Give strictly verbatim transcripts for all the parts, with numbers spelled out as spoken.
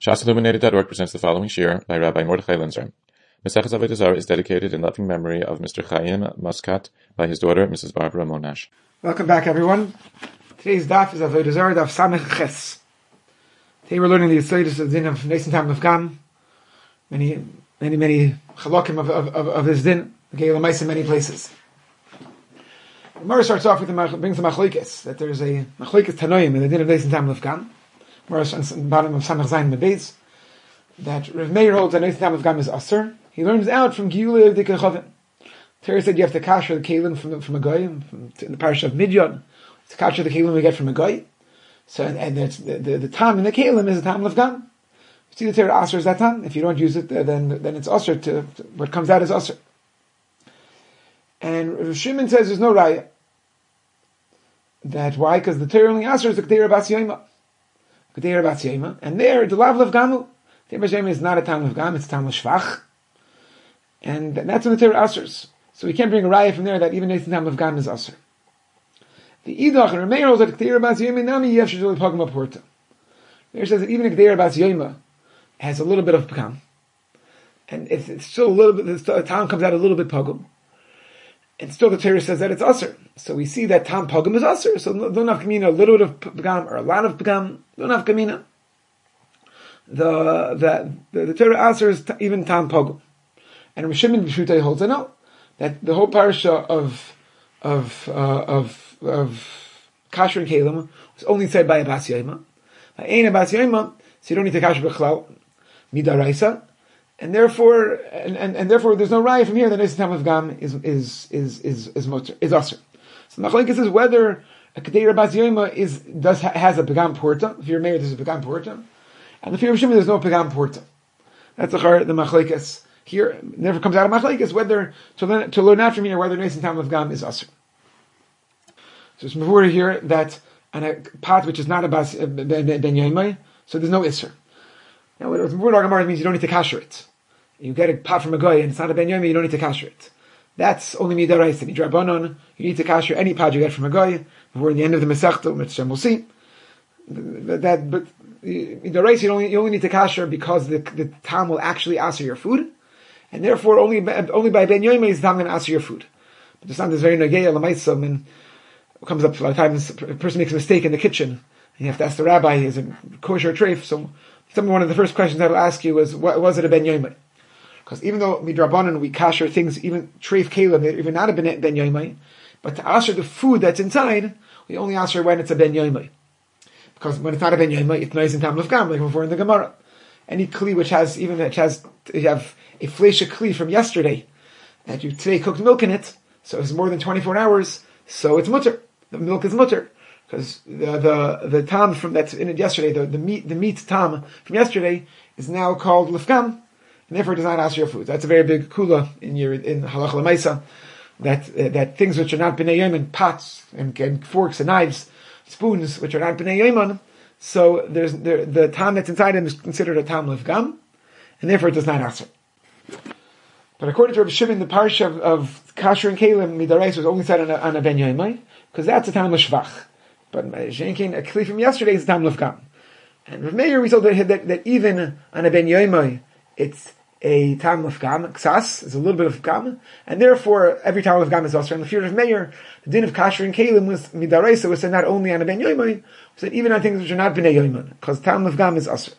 Shas Illuminated dot org presents the following shir by Rabbi Mordechai Linzer. Maseches Avodah Zarah is dedicated in loving memory of Mister Chaim Muscat by his daughter, Missus Barbara Monash. Welcome back, everyone. Today's daf is Avodah Zarah, daf Samech Ches. Today we're learning the Yesodus of the din of Neisen Tam of Gam. Many, many, many chalakim of, of, of, of this din. The Geil Mice in many places. The Gemara starts off with the brings the machlokes that there is a machlokes tanoim in the din of Neisen Tam of Gam. Gemara on the bottom of Samech Zayin Mebeis that Rav Meir holds that Neisen Tam of Gam is aser. He learns out from Giula of Dikei Chavim. Torah said you have to kasher the kelim from from a guy from in the parish of Midyan. To kasher the kelim we get from a guy. So and, and it's the, the the tam in the kelim is the tam of gam. You see the Torah aser is that tam. If you don't use it, then then it's aser to, to what comes out is aser. And Rav Shimon says there's no raya. That why? Because the Torah only aser is the Kedera Bas Yoima. Kedera Bas Yoima, and there the lav of gamu. Kedera Bas Yoima is not a tam of gam; it's a tam of shvach. And that's when the Torah asers. So we can't bring a raya from there that even Neisen Tam of Gam is aser. The Idach and Rameir holds that Kedera Bas Yoima Nami Yev Shadul Pagam Aporta. There says that even a Kedera Bas Yoima has a little bit of Pagam, and it's, it's still a little bit. The Tam comes out a little bit Pagam, and still the Torah says that it's aser. So we see that Tam Pagam is aser. So don't have kamina a little bit of Pagam or a lot of Pagam. Don't have kamina. The the the, the Torah aser is t- even Tam Pagam, and Rav Shimon B'Shutei holds it no. That the whole parasha of of uh, of of kasher and kelim was only said by a bas yoima. By ein a bas yoima, so you don't need to kasher b'chlal midaraisa, and therefore and, and, and therefore there's no raya from here that Neisen Tam of Gam is is is is is motor is aser. So the machlokes is whether a kedera bas yoima is does has a pagam porta. If you're married, there's a pagam porta, and if you're Shimon, there's no pagam porta. That's the the machlokes. Here, it never comes out of machlokes whether to learn to learn out from here whether Neisen Tam of Gam is aser. So it's mavur here that on a pot which is not a bas ben yoimai, so there's no iser. Now, what mavur Gemara means you don't need to kasher it. You get a pot from a guy and it's not a ben yoimai, you don't need to kasher it. That's only midaraisa. Midrabanon, you need to kasher any pot you get from a guy. Before the end of the Masechta, which we'll see. That, but midaraisa you only you only need to kasher because the the tam will actually aser your food. And therefore, only only by ben yoimai is tam going to ask your food. But the sound is very nageya l'maisam, and it comes up a lot of times. A person makes a mistake in the kitchen, and you have to ask the rabbi, is it kosher or treif? So, some one of the first questions I will ask you is, what, was it a ben yoimai? Because even though midrabanan we kasher things, even treif kelim, they're even not a ben, ben yoimai, but to asher the food that's inside, we only asher when it's a ben yoimai. Because when it's not a ben yoimai, it's Neisen Tam of Gam, like before in the Gemara. Any kli which has even which has you have a flesha kli from yesterday that you today cooked milk in it, so it's more than twenty-four hours, so it's mutter. The milk is mutter because the the the tam from that's in it yesterday, the, the meat the meat tam from yesterday is now called lefgam, and therefore it does not ask your food. That's a very big kula in your in halacha lemaisa that uh, that things which are not bnei yom, pots and, and forks and knives, spoons which are not bnei yom. So there's there, the tam that's inside him is considered a tam lefgam, and therefore it does not answer. But according to Rabbi Shimon, the parsha of, of kasher and kelim midaraisa was only said on a, on a ben yoimai because that's a tam l'shvach. But shenkin a kli from yesterday is a tam lefgam. And Rav Meir we saw that, that that even on a ben yoimai it's a tam lefgam. Ksas is a little bit of gam, and therefore every tam lefgam is also. And the fear of Meir, the din of kasher and kelim was midaraisa was said not only on a ben yoimai, said even on things which are not bnei yoimai, because tam lefgam is aser.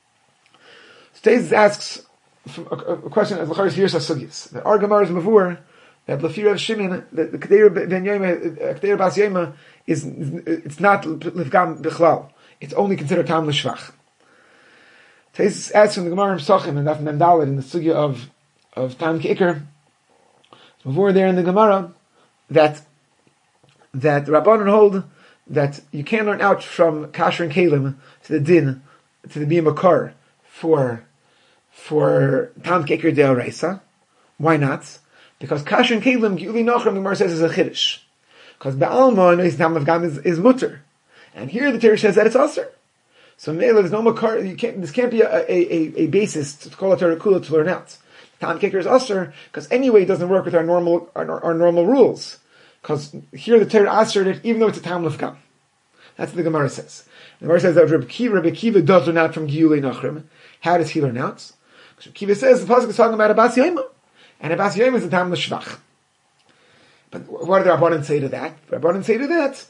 So Tez asks a, a question of Lacharis Virs HaSugis. That our Gemara is mavur that Lafir of Shimon, that the Kedera ben yoimai, Kedera Bas Yoima is it's not lefgam bichlal. It's only considered tam l'shvach. Tez asks from the Gemara of Sachim and Daf Mem Daled in the sugya of of tam keiker. Mavur there in the Gemara that that Rabbanon hold that you can't learn out from kasher and kelim to the din to the biyamakar for for tam keker deoraisa. Why not? Because kasher and kelim giuli nachram the Gemara says is a chiddush. Because ba'alma Neisen Tam of Gam is, is mutter, and here the Torah says that it's aser. So Mela, there's no makar. You can't. This can't be a a, a, a basis to call a Torah kula to learn out. Tam keker is aser because anyway it doesn't work with our normal our, our normal rules. Because here the Torah asserted it even though it's a tam lefgam. That's what the Gemara says. The Gemara says that Rabbi Kiva, Rabbi Kiva does learn out from Giyulei Nachrim. How does he learn out? Because Rabbi Kiva says the pasuk is talking about Abbas Yaima, and Abbas Yaima is the time of the Shvach. But what did the Rabbanan say to that? The Rabbanan say to that,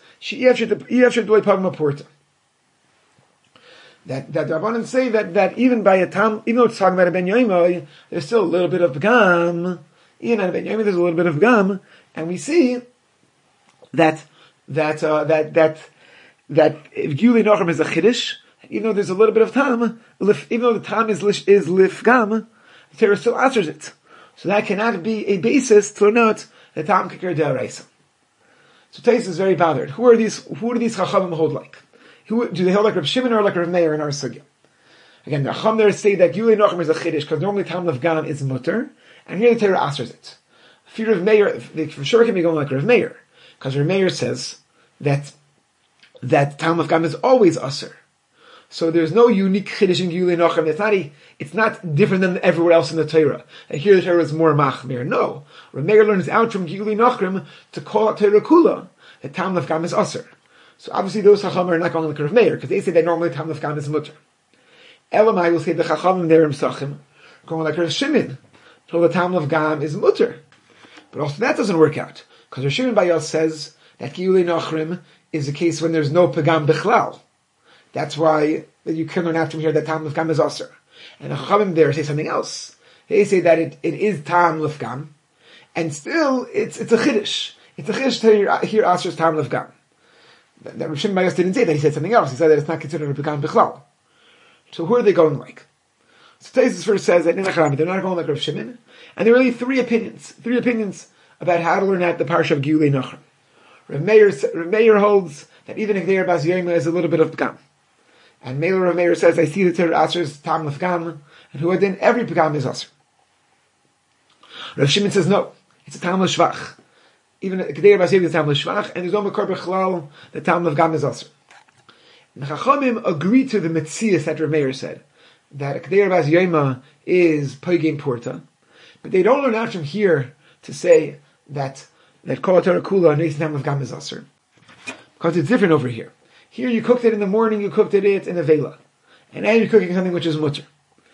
that that the Rabbanan say that that even by a tam, even though it's talking about a Ben Yaima, there's still a little bit of Pagam. Even at a Ben Yaima, there's a little bit of Pagam, and we see that that uh, that that that if Giyulei Nachrim is a Chiddush, even though there's a little bit of tam, even though the tam is is lifgam, the Torah still answers it. So that cannot be a basis to note the tam kikar de'araisa. So Tais is very bothered. Who are these? Who do these chachamim hold like? Who do they hold like Rav Shimon or like Rav Meir in our sugya? Again, the chacham there say that Giyulei Nachrim is a chiddush because normally tam lifgam is mutter, and here the Torah answers it. Fear of Meir, they for sure can be going like Rav Meir, because Rav Meir says that that tam lifgam is always usher. So there's no unique chiddush in Giyulei Nachrim. It's not a, it's not different than everywhere else in the Torah. And here the Torah is more machmir. No, Rav Meir learns out from Giyulei Nachrim to call out Torah kula that tam lifgam is usher. So obviously those chachamim are not going like Rav Meir because they say that normally tam lifgam is mutter. Elamai will say the chachamim there in Sachim going like Rav Shimon, so the tam lifgam is mutter. But also that doesn't work out because Rav Shimon Bayal says that Giyulei Nachrim is a case when there's no pagam bichlal. That's why you can learn after here that tam lifgam is aser. And the chachamim there say something else. They say that it, it is tam lifgam, and still it's it's a chiddush. It's a chiddush to hear, hear aser's tam lifgam. That Rav Shimon Bayas didn't say that. He said something else. He said that it's not considered a pagam bichlal. So who are they going like? So Taisus first says that they're not going like Rav Shimon, and there are really three opinions. Three opinions about how to learn out the parsha of Giyulei Nachrim. Rav Meir, Rav Meir holds that even if they're Bas Yoma is a little bit of pagam. And Meiler Rav Meir says, I see the Torah Asher's tam lefgam, and who then every pagam is Asher. Rav Shimon says, no, it's a tam l'shvach. Even Kedei Bas Yoma is tam l'shvach, and there's no makor b'chlal, the tam lefgam is Asher. And the Chachamim agree to the Metzias that Rav Meir said, that Kedei Bas Yoma is Pogim Porta, but they don't learn out from here to say that that Kol Torah Kula and Neis tam lefgam is Asher. Because it's different over here. Here you cooked it in the morning, you cooked it in a vela. And now you're cooking something which is mutter.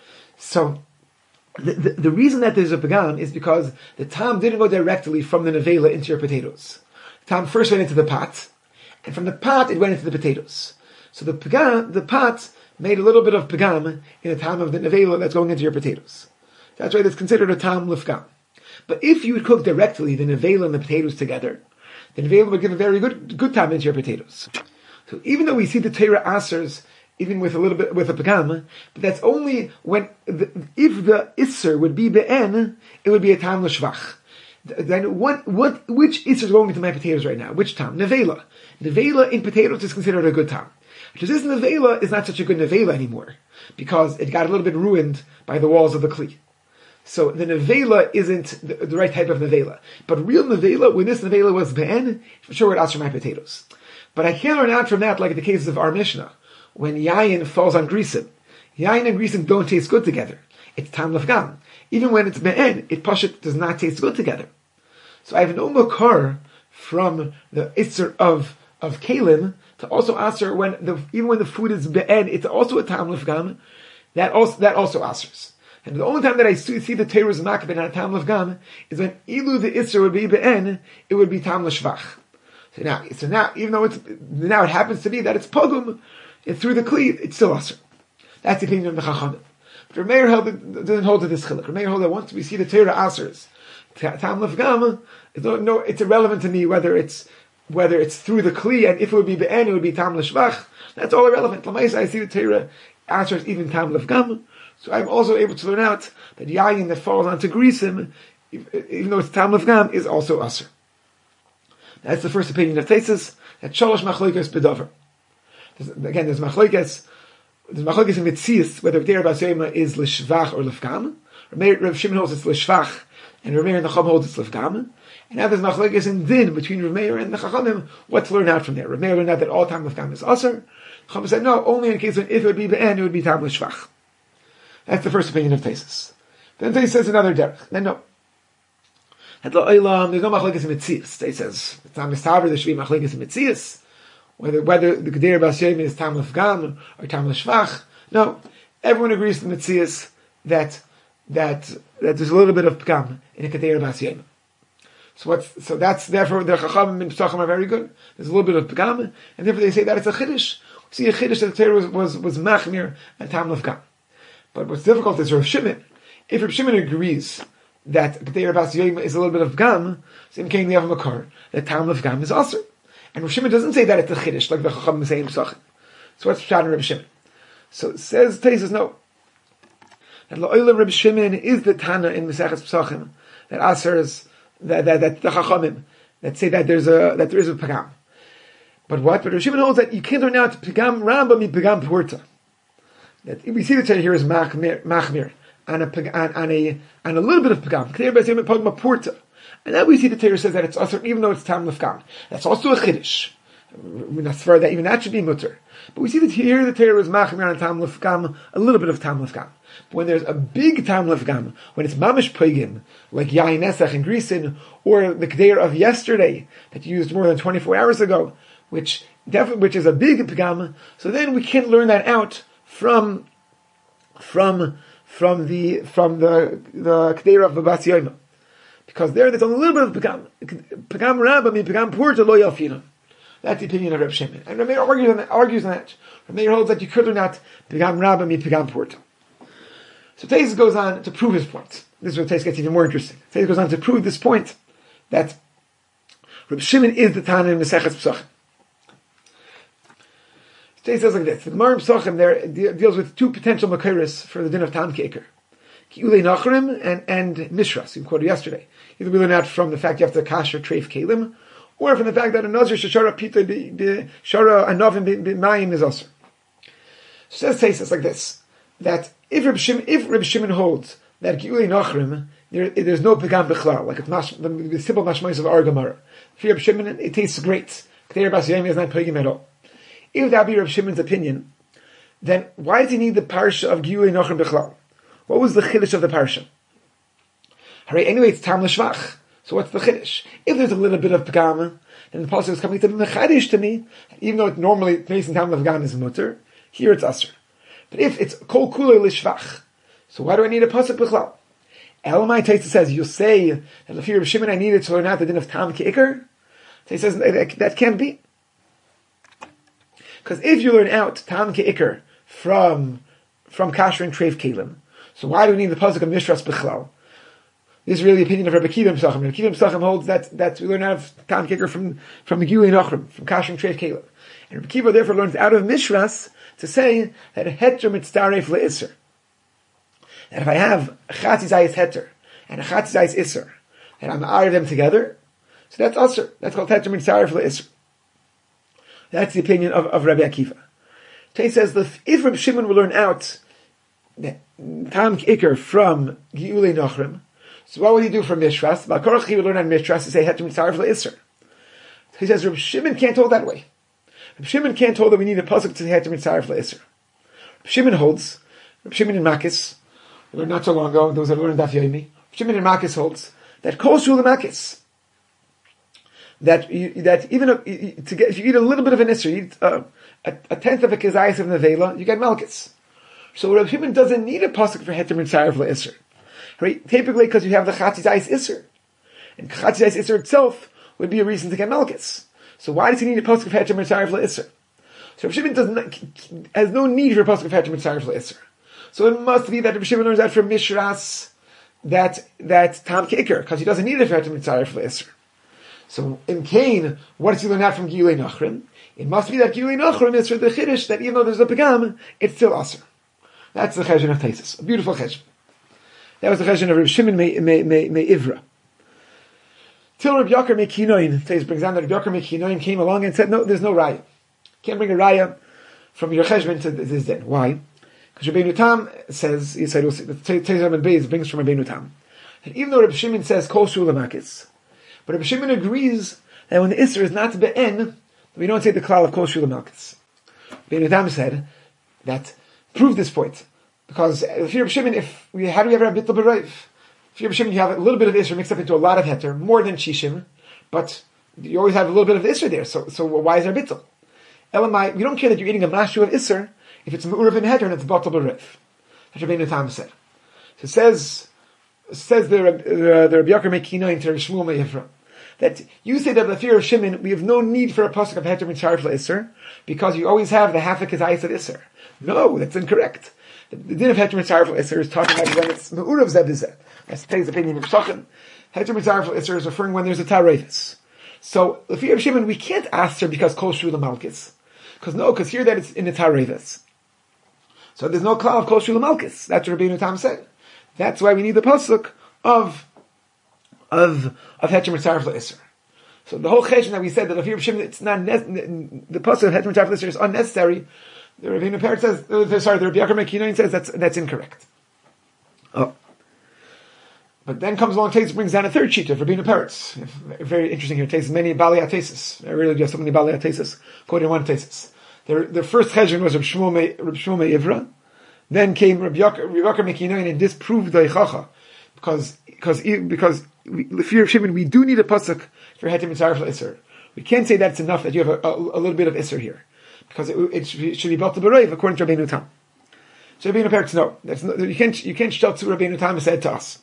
So, the, the, the reason that there's a pagam is because the tam didn't go directly from the nevela into your potatoes. The tam first went into the pot, and from the pot it went into the potatoes. So the pagam, the pot made a little bit of pagam in the tam of the nevela that's going into your potatoes. That's why it's considered a tam lifgam. But if you would cook directly the nevela and the potatoes together, the nevela would give a very good good tam into your potatoes. So even though we see the Torah asers, even with a little bit, with a pagam, but that's only when, the, if the isser would be be'en, it would be a tam l'shvach. Then what, what, which isser is going into my potatoes right now? Which tam? Nevela. Nevela in potatoes is considered a good tam. Because this nevela is not such a good nevela anymore, because it got a little bit ruined by the walls of the kli. So the nevela isn't the, the right type of nevela. But real nevela, when this nevela was be'en, for sure it would ask for my potatoes. But I can't learn out from that like the cases of our Mishnah, when yayin falls on grisim. Yayin and grisim don't taste good together. It's tam lefgam. Even when it's be'en, it pashut does not taste good together. So I have no makar from the isser of, of kalim to also answer when the, even when the food is be'en, it's also a tam lefgam. That also, that also answers. And the only time that I see, see the Torah's makbid on a tam lefgam is when ilu the isser would be be'en, it would be tam l'shvach. So now, so now, even though it's, now it happens to be that it's pogum, it's through the kli, it's still asr. That's the opinion of the Chachamim. But Rav Meir doesn't hold to this chiluk. Rav Meir holds that once we see the Torah asers, tam lefgam, it's no, no, it's irrelevant to me whether it's, whether it's through the kli, and if it would be be'en, it would be tam l'shvach. That's all irrelevant. L'maisa, I see the Torah asers even tam lefgam. So I'm also able to learn out that yayin that falls onto grisim, even though it's tam lefgam, is also asr. That's the first opinion of Taisus, that shalosh machlokas bedover. Again, there's machlokas, there's machlokas in Metzias, whether Kedei Bas Yoma is l'shvach or l'fgam. Rav Shimon holds it's l'shvach, and Rav Meir and the Chacham holds it's l'fgam. And now there's machlokas in din between Rav Meir and the Chachamim. What to learn out from there? Rav Meir learned out that all time l'fgam is aser. Chacham said no, only in case when if it would be be'en, it would be tam l'shvach. That's the first opinion of Taisus. Then Taisus says another derech. Then no. There's no machlekes in Metzias. They says it's not mistaber. There should be machlekes in Metzias. whether whether the Kedera Bas Yomi is Tam L'Fgam or Tam L'Shvach. No, everyone agrees to the Metzias that that that there's a little bit of Pgam in a Kedera Bas Yomi. So what's so that's therefore the Chachamim and Pesachim are very good. There's a little bit of Pgam, and therefore they say that it's a Chiddush. See, a Chiddush that the Torah was was, was Machmir and Tam L'Fgam. But what's difficult is Rav Shimon. If Rav Shimon agrees that Kedera Bas Yomi is a little bit of Pgam, so in Kain we have a Makar that Tam L'Fgam is also. And Rav Shimon doesn't say that it's a Chiddush like the Chachamim say in Pesachim. So what's Pshat in Rav Shimon? So it says Taisus no. That La'olam Rav Shimon is the Tana in Maseches Pesachim that answers that that, that the Chachamim that say that there's a that there is a Pgam. But what? But Rav Shimon holds that you can't learn out Pgam Ramba mi Pgam Purta. That we see the Torah here is Machmir, Machmir and a and a and a little bit of Pgam. Kedera Bas Yomi Pgam Purta. And then we see the Torah says that it's also even though it's Tam L'Fgam. That's also a Chiddush. We're not sure that even that should be mutter. But we see that here the Torah is Machmir on Tam L'Fgam, a little bit of Tam L'Fgam. But when there's a big Tam L'Fgam, when it's Mamish Pegim, like Yain Esach and Grisin, or the Kedera of yesterday that you used more than twenty-four hours ago, which definitely which is a big Pgam, so then we can learn that out from from from the from the the Kedera of the Bas Yomi. Because there there's a little bit of Pgam. Pgam Rabba mi Pgam Purta lo yafina. That's the opinion of Reb Shimon. And Rameir argues on that. Argues on that. Rameir holds that you could or not Pgam Rabba mi Pgam Purta. So Taisus goes on to prove his point. This is where Taisus gets even more interesting. Taisus goes on to prove this point that Reb Shimon is the Tana in Maseches Pesachim. Taisus says like this: the Gemara in Pesachim there deals with two potential makiris for the din of Tam Keker. Ki'ulei Nachrim and, and Mishras, we quoted yesterday. Either we learn out from the fact you have to kasher treif kelim, or from the fact that a Nazir shara pita shara anavim b'mayim is also. So says Taisus like this, that if Reb Shimon, if Reb Shimon holds that Ki'ulei Nachrim, there, there's no pegam b'chlal, like it's mash, the, the simple mashmais of our Gemara. For Reb Shimon, it tastes great. Kedera Bas Yomi is not pegam at all. If that be Reb Shimon's opinion, then why does he need the parsha of Ki'ulei Nachrim b'chlal? What was the chiddush of the parsha? Hooray, anyway, it's Tam L'Shvach. So what's the chiddush? If there's a little bit of pegam, then the pasuk is coming to be mechadish to me, even though it normally based in Tam L'Pgam is mutter, here it's aser. But if it's kol kulei l'shvach, so why do I need a pasuk b'chlal? Elamai Taisa says, you say that the fear of Shimon I needed to learn out the din of Tam Ke'ikr? He says that, that can't be. Because if you learn out Tam Ke'ikr from, from Kasher and Treif Kelim, so why do we need the pasuk of Mishras B'chlal? This is really the opinion of Rabbi Kiva Pesachim. Rabbi Kiva Pesachim holds that, that we learn out of Tam Ke'ikr from, from Megillah Nachrim, from Kasher and Treif Kelim. And Rabbi Kiva therefore learns out of Mishras to say that a heter mitzaref le'isr. That if I have a chatzizayis heter and a chatzizayis isr, and I'm out of them together, so that's usr. That's called heter mitzaref le'isr. That's the opinion of, of Rabbi Akiva. He says that if Rabbi Shimon will learn out Tam Ke'ikr from Gi'ulei Nachrim, so what would he do from Mishras? Ba'korach he would learn on Mishras to say heter mitzaref le'isr. He says Rabbi Shimon can't hold that way. Rabbi Shimon can't hold that we need a pasuk to say heter mitzaref le'isr. Rabbi Shimon holds, Rabbi Shimon in Makis, we learned not so long ago, those that learned Daf Yomi, Rabbi Shimon in Makis holds that kol shul Makis, that you, that even a, to get, if you eat a little bit of an isser, you eat uh, a, a tenth of a kezayis of nevela, you get malchus. So Rabbi Shimon doesn't need a pasuk for heter mitzaref le'isr. Right? Typically because you have the chatzizayis isser, and chatzizayis isser itself would be a reason to get malchus. So why does he need a pasuk of heter mitzaref le'isr? So Rabbi Shimon does not, has no need for a pasuk of heter mitzaref le'isr. So it must be that Rabbi Shimon learns that from Mishras that that Tam Ke'ikr, because he doesn't need it for heter mitzaref le'isr. So in Cain, what does he learn out from Gi'ulei Nachrim? It must be that Gi'ulei Nachrim is for the chiddush that even though there's a pegam, it's still aser. That's the cheshbon of Taisus, a beautiful cheshbon. That was the cheshbon of Rabbi Shimon me me me me Ivra. Till Rabbi Yakar Mekinoin, Taisus brings down that Rabbi Yakar Mekinoin came along and said, no, there's no raya. Can't bring a raya from your cheshbon to this din. Why? Because Rabbeinu Tam says, he said, Taisus ben Beis brings from Rabbeinu Tam, that even though Rabbi Shimon says kol shul Makis, but Rabbi Shimon agrees that when the isser is not be'en, we don't say the klal of kol shul Makis. Rabbeinu Tam said that prove this point. Because if you're Rabbi Shimon, if we, how do we ever have bittul b'roiv? If you're Rabbi Shimon, you have a little bit of isser mixed up into a lot of heter, more than shishim, but you always have a little bit of isser there. So, so why is there bittul? Elamai, we don't care that you're eating a mashu of Isser if it's Me'urav in Heter and it's Batal B'Rif. That's Rabbeinu Tam said. So it says, says the, the, the Rabbi Yakar Mekina into Shmuel Me'Yivra, that you say that the fear of Shimon, we have no need for a pasuk of Heter Mitzaref Isser, because you always have the half a Kizayis of Isser. No, that's incorrect. The, the din of Heter Mitzaref Isser is talking about when it's Me'urav Zed Zed. That's the opinion of Shochan. Heter Mitzaref Isser is referring when there's a Tarevis. So, the fear of Shimon, we can't ask her because Kol Shul Malkis. Because no, because here that it's in the Tarevis. So there's no cloud of Kol Shul Malkis. That's what Rabbeinu Tam said. That's why we need the pasuk of of of Heter Mitzaref Isser. So the whole cheshbon that we said that the fear of Shimon, it's not ne- the pasuk of Heter Mitzaref Isser is unnecessary. The Rabbeinu Peretz says, uh, sorry, the Rabbi Yakar Mekinoin says that's that's incorrect. Oh. But then comes along Tesis, brings down a third sheet of Rabbeinu Peretz. Very interesting here. Tesis many Balei Tesis. I really just so many Balei Tesis quoted one Tesis. Their their first cheshbon was Reb Shmuel Me'Yivra. Then came Rabbi Yakar Mekinoin and disproved the Eichacha because because because the fear of Shimon, we do need a pasuk for Heter Mitzaref Isser. We can't say that's enough that you have a, a, a little bit of Isser here because it, it should be Batal B'Reiv according to Rabbeinu Tam. So Rabbeinu Peretz, no, that's no, you can't you can't shout to Rabbeinu Tam said to us.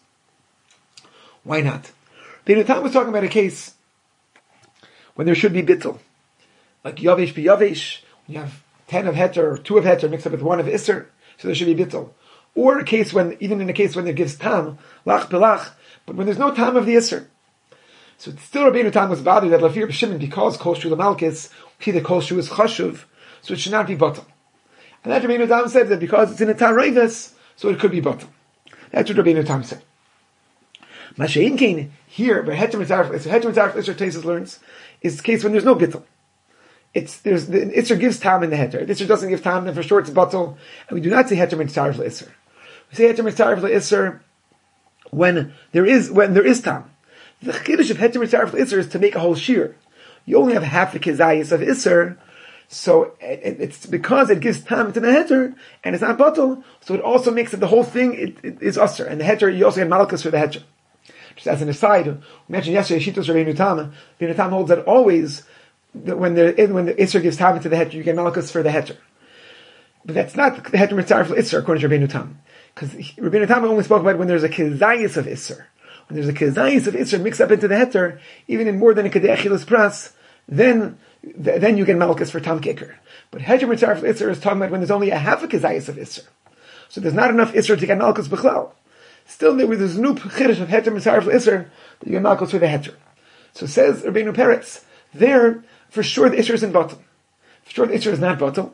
Why not? Rabbeinu Tam was talking about a case when there should be bittul, like yavish be yavish. When you have ten of heter or two of heter mixed up with one of isser, so there should be bittul. Or a case when, even in a case when there gives tam, lach belach, but when there's no tam of the isser. So still Rabbeinu Tam was bothered that lafir b'shimon because kol shu l'malkis, see that kol shu is chashuv, so it should not be batal. And that Rabbeinu Tam said that because it's in a tarevis, so it could be batal. That's what Rabbeinu Tam said. Mashein Kain, here, where Heter Mitzaref Isser Tesis learns, is the case when there's no bittul. It's, there's, the Isser gives tam in the Heter. The Isser doesn't give tam, then for sure it's batal. And we do not say Heter Mitzaref Isser. We say Heter Mitzaref Isser when there is, when there is tam. The Chiddush of Heter Mitzaref Isser is to make a whole shear. You only have half the Kizayis of Isser, so it, it's because it gives tam to the Heter, and it's not batal, so it also makes it the whole thing it, it is Usser. And the Heter, you also get Malkus for the Heter. Just as an aside, we mentioned yesterday, Shitos Rabbeinu Tam. Rabbeinu Tam holds that always, that when the when the Isser gives tam to the Heter, you get Malkus for the Heter. But that's not the Heter Mitzaref Isser according to Rabbeinu Tam, because Rabbeinu Tam only spoke about when there's a Kizayis of Isser. When there's a Kizayis of Isser mixed up into the Heter, even in more than a Kedei Achilas Pras, then then you get Malkus for Tam Keker. But Heter Mitzaref Isser is talking about when there's only a half a Kizayis of Isser, so there's not enough Isser to get Malkus B'chlal. Still, there was this new chiddush of Heter Mitzaref Isser that you get Malkus for the Heter. So says Rabbeinu Peretz, there, for sure the Isser is in batal. For sure the Isser is not batal.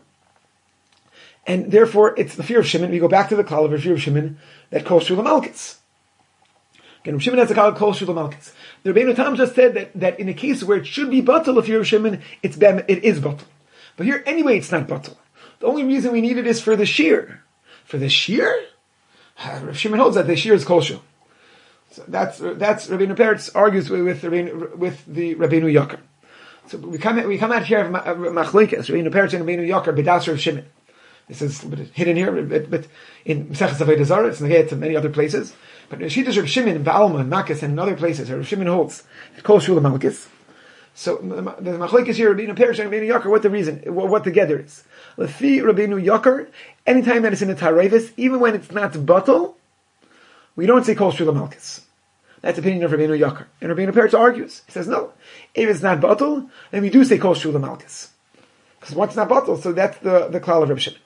And therefore, it's the fear of Shimon. We go back to the klal of the fear of Shimon, that kol shul malkis. Again, Shimon has a klal kol shul malkis. The Rabbeinu Tam just said that, that in a case where it should be batal, the fear of Shimon, it's bem, it is batal. But here, anyway, it's not batal. The only reason we need it is for the shear. For the shear? Rav Shimon holds that the shear is kol shul. So that's that's Rabbeinu Peretz argues with with, Rabbeinu, with the Rabbeinu Yakar. So we come we come out here of machlokes Rabbeinu Peretz and Rabbeinu Yakar b'das Rav Shimon. This is hidden here, but, but in Maseches Avodah Zarah, it's negated to many other places. But Shitas Rav Shimon in Ba'alma and Makkas and in other places, Rav Shimon holds that kol shul malkis. So the machlokes here, Rabbeinu Peretz and Rabbeinu Yakar, what the reason, what the gather is. Lefi Rabbeinu Yakar, anytime that it's in the Tarevis, even when it's not batal, we don't say kol shul malkis. That's the opinion of Rabbeinu Yakar. And Rabbeinu Peretz argues. He says, no, if it's not batal, then we do say kol shul malkis. Because once it's not batal, so that's the, the klal of Reb Shimon.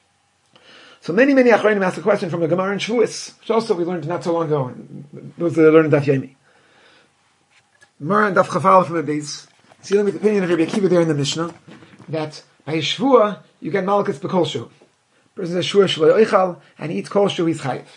So many, many Achronim asked a question from the Gemara in Shavuos, which also we learned not so long ago. Those that learned Daf Yomi. Gemara and Daf Chafal from the base. See with the opinion of Rabbi Akiva there in the Mishnah, that by Shvua, you get Malkus b'kol shu. Person says Shvua shlo yoichal, and he eats kol shu, he's chayiv.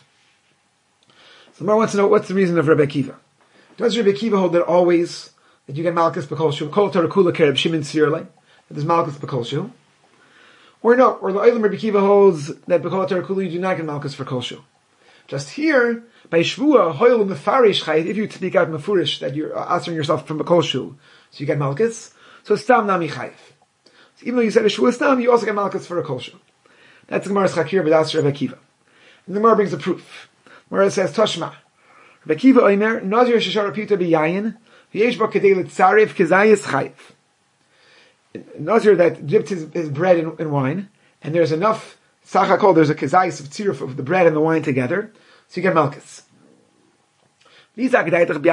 So Gemara wants to know, what's the reason of Rabbi Akiva? Does Rabbi Akiva hold that always, that you get Malkus b'kol shu, kol Torah kula kereb Shimon Tzirlei, that there's Malkus b'kol shu? Or no, or the Eilim Rabbi Akiva holds that b'kol Torah kula you do not get Malkus for kol shu. Just here, by Shvua, hoil mefarish chayiv, if you speak out mefurish, that you're answering yourself from b'kol shu, so you get Malkus, so stam nami chayiv. So even though you said a Shvua stam, you also get Malkus for a kol shu. That's the Gemara's Chakir b'das Rabbi Akiva. And the Gemara brings a proof. Where says Toshma, Rabbi Akiva Omer Nazir Sheshar Pita B'Yayin V'Yesh Ba Kedei L'Tzarev Kezayis Chayiv. Nazir that dipped his, his bread in, in wine, and there's enough sachakol, there's a kezais of tziruf of the bread and the wine together, so you get malchus. If Rabbi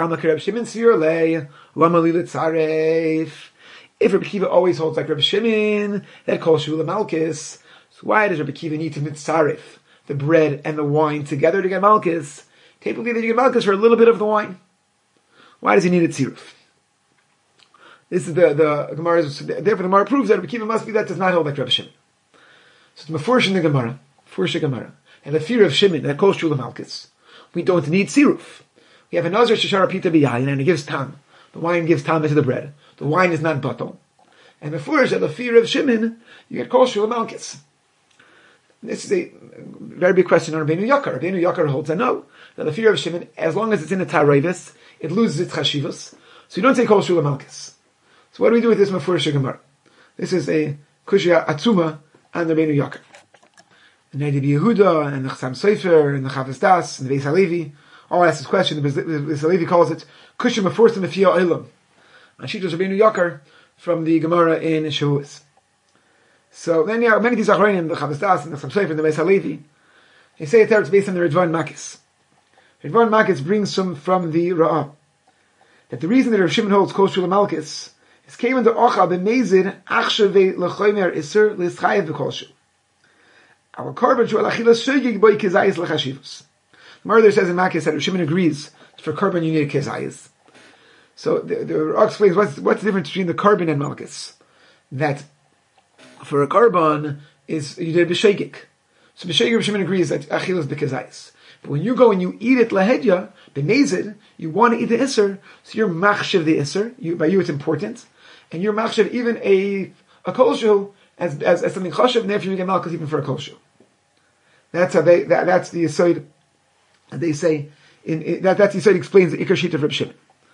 Kiva always holds like Rabbi Shimon, that calls Shula Malchus, so why does Rabbi Kiva need to mitzaref the bread and the wine together to get malchus? Typically, that you get malchus for a little bit of the wine. Why does he need a tziruf? This is the the Gemara's. Therefore, the Gemara proves that Rabbi Kiva must be that does not hold like Rabbi Shimon. So it's mefurish in the Gemara, mefurish Gemara, and the fear of Shimon that calls Shula Malchus. We don't need tziruf. We have a nazir sheshara pita b'yayin, and it gives tam. The wine gives tam into the bread. The wine is not batal. And mefurish that the fear of Shimon, you get called Shula Malchus. This is a very big question on Rabbeinu Yakar. Rabbeinu Yakar holds that no, that the fear of Shimon, as long as it's in a tarevis, it loses its chashivas. So you don't say kol shula malchus. So what do we do with this mefurish Gemara? This is a kushya atzuma on Rabbeinu Yakar. And the Yehuda and the Chassam Sofer and the Chavos Das and the Beis Halevi all ask this question. The Beis Halevi calls it kushya mefursim mefia olam. And she does Rabbeinu Yakar from the Gemara in Shavuos. So then yeah, many of these Achronim, the Chavos Das and the Chassam Sofer and the Beis Halevi, they say it there it's based on the Ridvan Makis. Ridvan Makis brings some from the Ra'ah. That the reason that Rav Shimon holds kol shula malchus is came into Ocha b'mezid achshave l'chomer iser l'schayev b'kol shu. Our korban shu alachilas shegig boy kezayis l'chashivus. The Mother says in Makis that Rav Shimon agrees for korban you need a kezayis. So the, the Ra'ah explains what's, what's the difference between the korban and malchus. That for a korban is you did b'shegig. So b'shegig Rav Shimon agrees that achilas b'kezayis. But when you go and you eat it lahedya, b'mezid, you want to eat the iser, so you're machshav the iser. You, by you, it's important, and you're machshav even a a kolshu as as, as something chashav. And therefore, you get malchus even for a kolshu. That's how they. That, that's the yisoid. They say in, in that that yisoid explains the ikar sheet of Reb Shimon.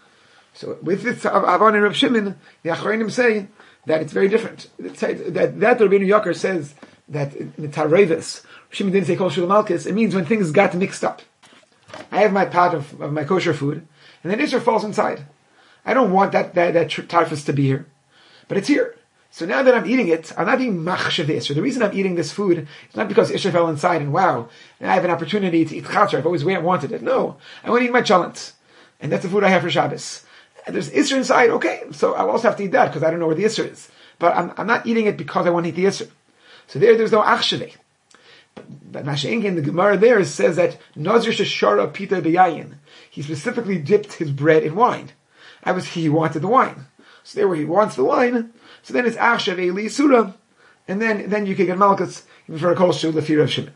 So with this avon and Reb Shimon, the achronim say that it's very different. That that, that Rabbeinu Yakar says that in the tarevis. Shimon didn't say kol shula malchus. It means when things got mixed up. I have my pot of, of my kosher food, and then Isser falls inside. I don't want that that, that tarfus to be here, but it's here. So now that I'm eating it, I'm not being machshav the Isser. The reason I'm eating this food is not because Isser fell inside and wow, and I have an opportunity to eat chatzar. I've always wanted it. No, I want to eat my chalent, and that's the food I have for Shabbos. And there's Isser inside. Okay, so I'll also have to eat that because I don't know where the Isser is. But I'm, I'm not eating it because I want to eat the Isser. So there, there's no achshaveh. But Mashenkin, the Gemara there says that Nazir Sheshara Pita B'yayin. He specifically dipped his bread in wine. That was he wanted the wine. So there where he wants the wine, so then it's Achshav Eli Surah, and then then you can get Malchus even for a kol shul the fear of Shimon.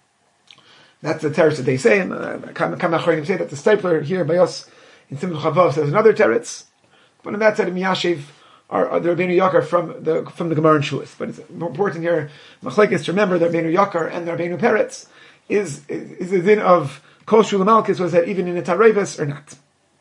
That's the teretz that they say, and uh, Kam Achronim say that the stapler here by us in Simon Chavav says another teretz. But on that side of Miyashiv are the Rabbeinu Yakar from the from the Gemara and Shuas. But it's more important here, Machlekes, to remember that Rabbeinu Yakar and the Rabbeinu Peretz is is the din of kol shula malchus, was that even in a tarevis or not.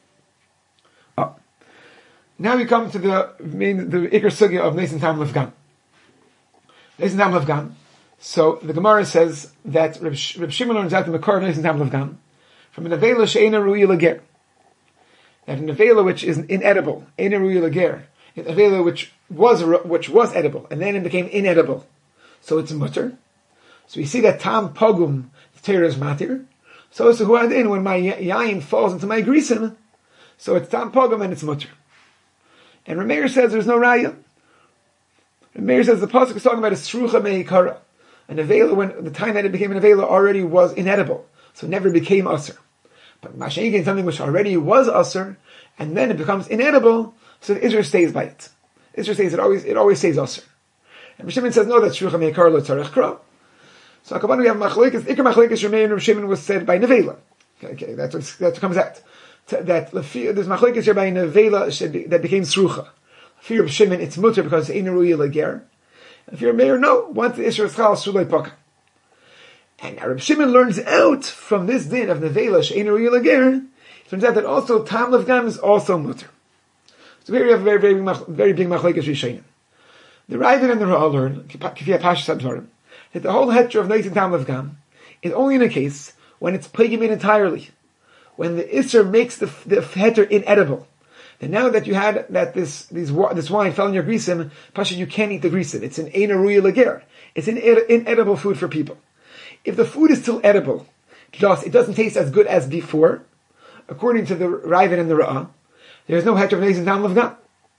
Oh. Now we come to the main the ikar sugya of Neisen Tam Lefgan. Neisen Tam Lefgan. So the Gemara says that Reb, Reb Shimon learns out the Makar of Neisen Tam Lefgan from an avela she'ena ru'i lager. That an avela which is inedible, eina ru'i lager. An avela which was which was edible and then it became inedible, so it's mutter. So we see that tam pogum teir is matir. So it's who adin when my yain falls into my grisim, so it's tam pogum and it's mutter. And Rameir says there's no raya. Rameir says the pasuk is talking about a srucha meikara, an avela when the time that it became an avela already was inedible, so it never became usher. But mashaykin something which already was usher and then it becomes inedible. So the Israel stays by it. Israel stays, it always, it always stays usher. And Rav Shimon says, no, that's Shrucha Meikar Lo Tzarech Kra. So Akaban, we have Machlekes, Ikar Machlekes Rameir and Rav Shimon was said by Nevela. Okay, okay, that's what, that comes out. That, there's Machlekes here by Nevela that became Shrucha. Fear of Shimon, it's mutter because it's Eina Ruya Lager. And if you're a mayor, no, once the Israel Schal, Sulay Paka. And Rav Shimon learns out from this din of Nevela, She'eina Ruya Lager, it turns out that also Tam Lefgam is also mutter. So here we have a very, very, very big machlekes rishonim. The Ravid and the Ra'ah learn, Kifiyah Pashas Advarim, that the whole heter of Neisen Tam Lefgam is only in a case when it's pegim in entirely. When the Isser makes the, the heter inedible. And now that you had that this these this wine fell in your grisim, Pasha, you can't eat the grisim. It's an ein aruya lager. It's an inedible food for people. If the food is still edible, just it doesn't taste as good as before, according to the Ravid and the Ra'ah, there is no heter of nezin tam levgam,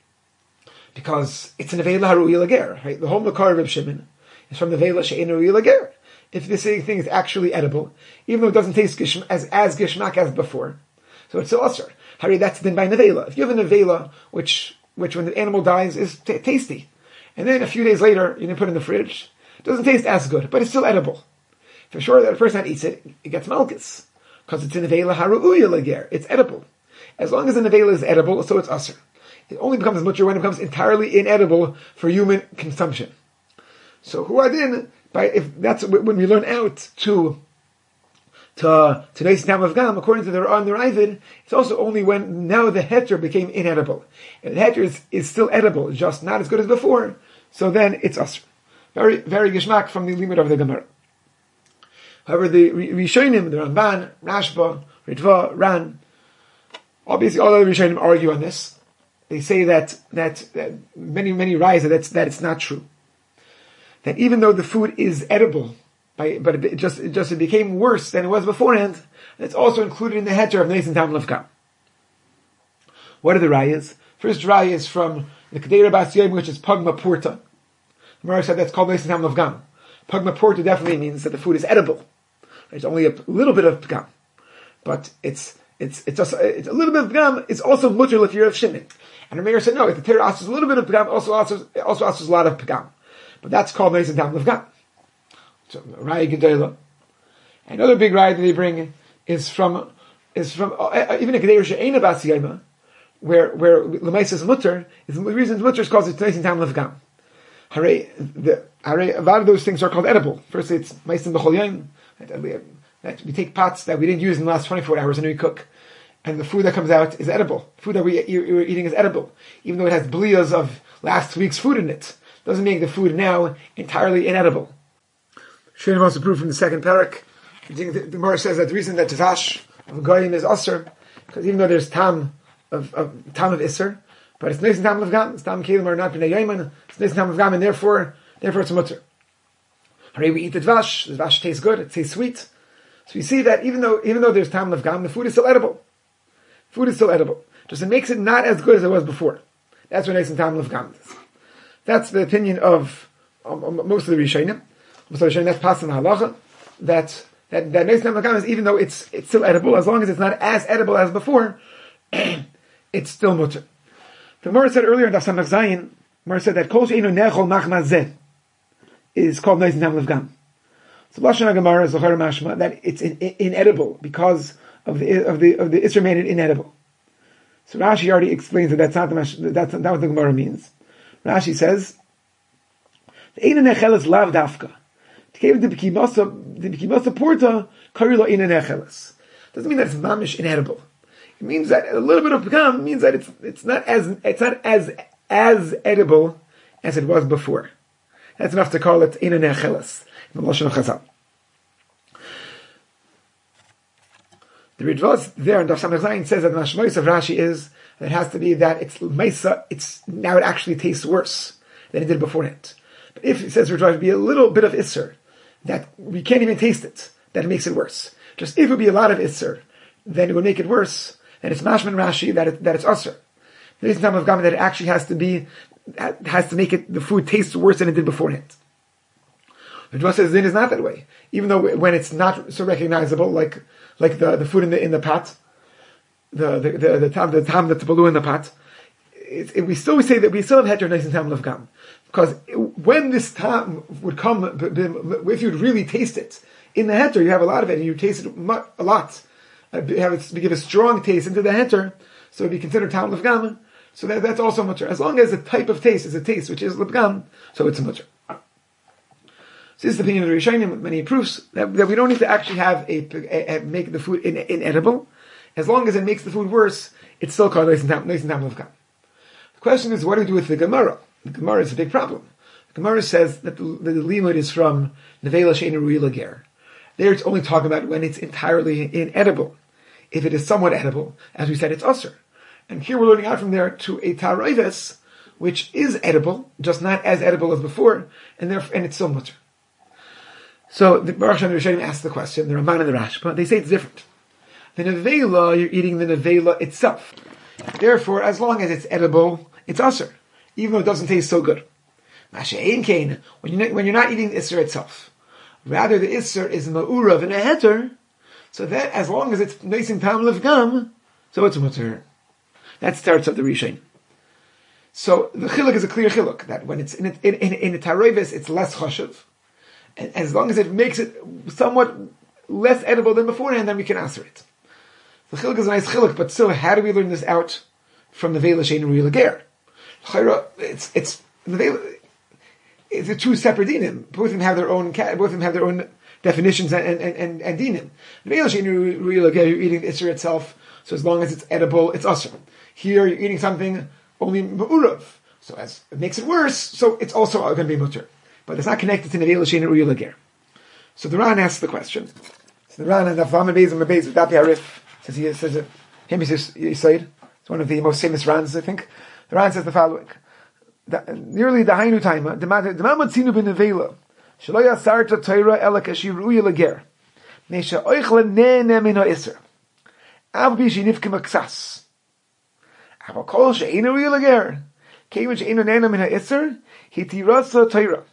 because it's an avela haruya lager. Right? The whole makar of Reb Shimon is from the vela she'ein aruya lager. If this thing is actually edible, even though it doesn't taste gishma, as as gishmak as before, so it's still usher. Harry, that's then by nevela. If you have a nevela, which which when the animal dies is t- tasty, and then a few days later you didn't put it in the fridge, it doesn't taste as good, but it's still edible. For sure that a person that eats it, it gets malchus, because it's a nevela haruya lager. It's edible. As long as the nevela is edible, so it's usher. It only becomes mutter when it becomes entirely inedible for human consumption. So who are then? By if that's when we learn out to to today's time of Gam, according to the on the Ravid, it's also only when now the heter became inedible. And the heter is, is still edible, just not as good as before. So then it's usher. Very very gishmak from the limit of the Gemara. However, the Rishonim, the Ramban, Rashba, Ritva, Ran, obviously all the Rishonim argue on this. They say that that, that many many rise that that it's not true. That even though the food is edible, by, but it just, it just it became worse than it was beforehand, it's also included in the heter of Neis and Tam Levkam. What are the rayas? First raya is from the Kedera Bas Yom, which is Pagma Porta. The Gemara said that's called Neis and Tam Levkam. Pagma Porta definitely means that the food is edible. There's only a little bit of pgam, but it's it's it's, also, it's a little bit of pgam. It's also mutter if you're of Shimon. And the mayor said no. If the Torah asks a little bit of pgam, also also also asks a lot of pgam. But that's called Neis and Tam Levkam. So Raya Gedela. Another big raya that they bring is from is from uh, even a Kedera She'ein Bas Yoma, where where L'maisa is mutter. Is the reason it's mutter is because it's Neis and Tam Levkam. Hare the hare a lot of those things are called edible. Firstly, it's Meisim B'chol Yom. That we take pots that we didn't use in the last twenty-four hours and we cook, and the food that comes out is edible. Food that we we're eating is edible, even though it has bliyas of last week's food in it. Doesn't make the food now entirely inedible. Shane wants to prove from the second parak. The, the Gemara says that the reason that Tavash of Goyim is Asr, because even though there's Tam of, of Tam of Isser, but it's Neis and Tam of Gam, it's Tam Kelim are not B'nai Yaiman, it's Neis and Tam of Gam, and therefore, therefore it's Mutter. Hooray, we eat the Dvash, the Dvash tastes good, it tastes sweet. So we see that even though, even though there's Tam of Gam, the food is still edible. Food is still edible. Just it makes it not as good as it was before. That's what Neis and Tam of Gam is. That's the opinion of um, um, most of the Rishonim. Most of the Rishonim, that's passed in the halacha, that, that, that Neis and Tam of Gam is, even though it's, it's still edible, as long as it's not as edible as before, it's still mutter. The Gemara said earlier in Daf Samach Zayin, Gemara said that Kol She'einu Nechol Machma Zeh is called Neis and Tam of Gam. So Lashon HaGemara is Zohar Mashma, that it's in, in, inedible because of the, of the, of the Isra made it inedible. So Rashi already explains that that's not the, that's not what the Gemara means. Rashi says, the Ein Necheles lav dafka. The B'kimosa Porta, Karilo Ein Necheles. Doesn't mean that it's mamish inedible. It means that a little bit of pgam means that it's it's not as it's not as as edible as it was before. That's enough to call it Ein Necheles. The Lashon of Chazal. The Ritva there in Daf Samach Zayin says that the mashmois of Rashi is that it has to be that it's Maisa, it's now it actually tastes worse than it did beforehand. But if it says Ritva to be a little bit of Isser, that we can't even taste it, that it makes it worse. Just if it would be a lot of Isser, then it would make it worse, and it's Mashman Rashi that it, that it's Usser. The reason of Gam that it actually has to be has to make it the food taste worse than it did beforehand. The Ritva says then it's not that way. Even though when it's not so recognizable, like like the, the food in the in the pot, the the the, the tam the tam that's below in the pot, it, it, we still we say that we still have heter Neis and Tam of Gam, because it, when this tam would come, if you'd really taste it in the heter, you have a lot of it, and you taste it a lot, uh, have it give a strong taste into the heter, so it'd be considered Tam of Gam. So that, that's also mutter. As long as the type of taste is a taste which is Lebgam, so it's a mutter. So this is the opinion of the Rishonim with many proofs that, that we don't need to actually have a, a, a make the food in, inedible. As long as it makes the food worse, it's still called Neis and Tam Levkam. The question is, what do we do with the Gemara? The Gemara is a big problem. The Gemara says that the, the, the limud is from Nevela She'ein Aruya Lager. There it's only talking about when it's entirely inedible. If it is somewhat edible, as we said, it's usher. And here we're learning out from there to a taroives, which is edible, just not as edible as before, and therefore, and it's still mutter. So the Baruch Shem Rishonim asked the question, the Ramban and the Rashba, they say it's different. The nevela, you're eating the nevela itself. Therefore, as long as it's edible, it's usher, even though it doesn't taste so good. Masha'ein kain, when you're not, when you're not eating the isser itself, rather the isser is ma'urav in a heter, so that as long as it's nice and tam levgam, so it's mutter. That starts at the Rishon. So the chiluk is a clear chiluk that when it's in it, in in, in a taroives, it's less chashuv, and as long as it makes it somewhat less edible than beforehand, then we can answer it. The chiluk is a nice chiluk, but still, how do we learn this out from the veila shein real ger? It's it's the veila. It's a two separate dinim. Both of them have their own. Both of them have their own definitions and and and, and dinim. The veila shein real ger, you're eating the isser itself, so as long as it's edible, it's usher. Here, you're eating something only ma'urav, so as it makes it worse, so it's also going to be mutter, but it's not connected to nevela shein real ger. So the Ran asks the question. So the Ran and the Avamah Beis and Beis with Dapi Harif says he says it. Him he says it's one of the most famous Rans, I think. The Ran says the following: the, nearly the Hainu time, the Mamatzinu ben nevela shelo yasarta Torah ela kashir real ger, nesha oichle nene min ha'isser, av bi shinifke maksas. Aval kol she'einu real ger, kevin she'einu nene min ha'isser, hitirasa Torah.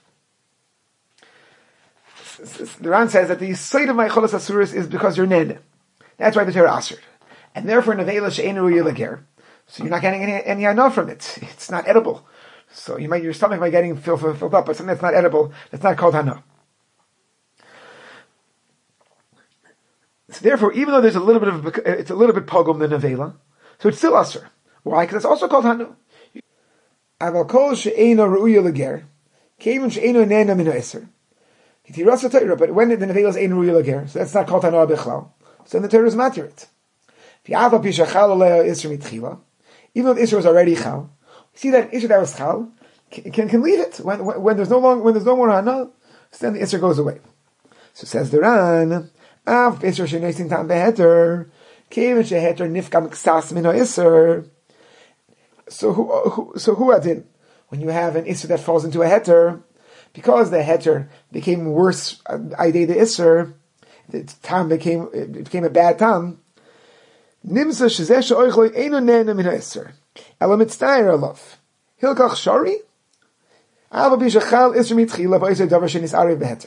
The Ran says that the side of my cholas asuris is because you're nene. That's why the Torah assured. And therefore, nevela she'einu real ger. So you're not getting any, any enough from it. It's not edible. So you might, your stomach might getting filled, filled up, but something that's not edible, that's not called hana. So therefore, even though there's a little bit of, it's a little bit pogum the nevela, so it's still asur. Why? Because it's also called hana. Aval kol she'einu re'uya leger, kevin she'einu nene min ha'isser. But when the nevela is ein real ger, so that's not called hana bichlal. So then the Torah is matirit. Even though the isser was already chal, see that isser that was chal can can leave it when when, when there's no long when there's no more hana, so then the isser goes away. So says the Ran, av isser shenoisin tam beheter, kevin sheheter nifkam ksas min ha'isser. So who, who so who adin when you have an isser that falls into a heter, because the heter became worse, idei the isser, the tam became it became a bad tam. Nimsa shezeh she'oichloi einu nene min ha'isser, ela mitztayir alav. Hilkach shari, ava b'shachal isser mitchila v'oisei davar shenis arev beheter.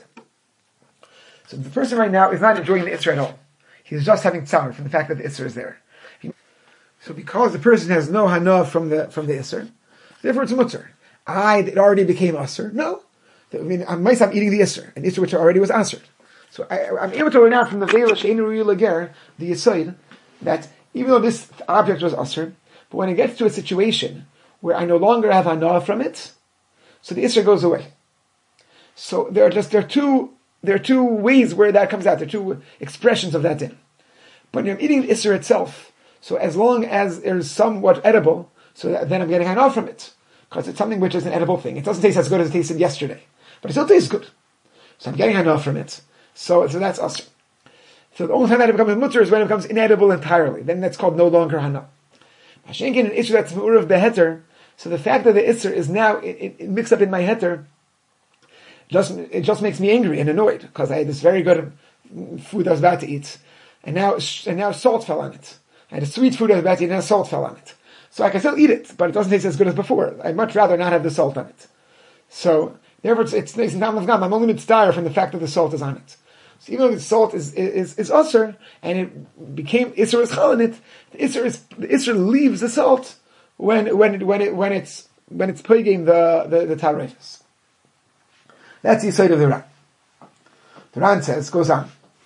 So the person right now is not enjoying the isser at all. He's just having tzar from the fact that the isser is there. So because the person has no hana from the from the isser, therefore it's a mutter. I it already became usser. No, I mean I might I'm eating the isser, an isser which already was answered. So I, I'm able to learn out from the veila she'einu real ger, the yisoid, that even though this object was usher, but when it gets to a situation where I no longer have hana from it, so the isser goes away. So there are just there are two there are two ways where that comes out. There are two expressions of that din. But when I'm eating the isser itself, so as long as there's somewhat edible, so that, then I'm getting hana from it, because it's something which is an edible thing. It doesn't taste as good as it tasted yesterday, but it still tastes good. So I'm getting hana from it. So so that's usher. So the only time that it becomes mutter is when it becomes inedible entirely. Then that's called no longer hana. Hashenkin, an isser that's mu'urav beheter. So the fact that the isser is now it, it, it mixed up in my heter, just it just makes me angry and annoyed because I had this very good food I was about to eat, and now and now salt fell on it. I had a sweet food I was about to eat, and now salt fell on it. So I can still eat it, but it doesn't taste as good as before. I'd much rather not have the salt on it. So therefore, it's it's, it's not I'm only mitzvah from the fact that the salt is on it. So even though the salt is is is usher and it became isser is chal in it, the isser is the isser leaves the salt when when it, when it when it's when it's plaguing the the, the tarefes. That's the side of the Ran. The Ran says goes on.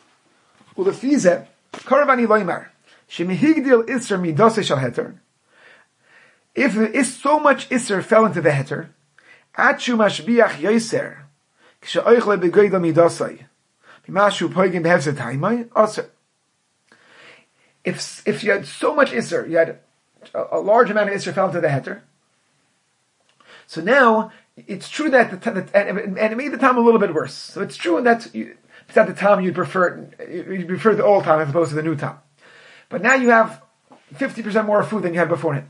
Ulefize karavani loymar shemihigdil isser midase shal heter. If there is so much isser fell into the heter, achu mashbiach yoser ksheoichle begoydel midasai. If if you had so much isser, you had a, a large amount of isser fell into the heter. So now it's true that the, the and, and it made the time a little bit worse. So it's true that you, at the time you'd prefer you'd prefer the old time as opposed to the new time. But now you have fifty percent more food than you had beforehand.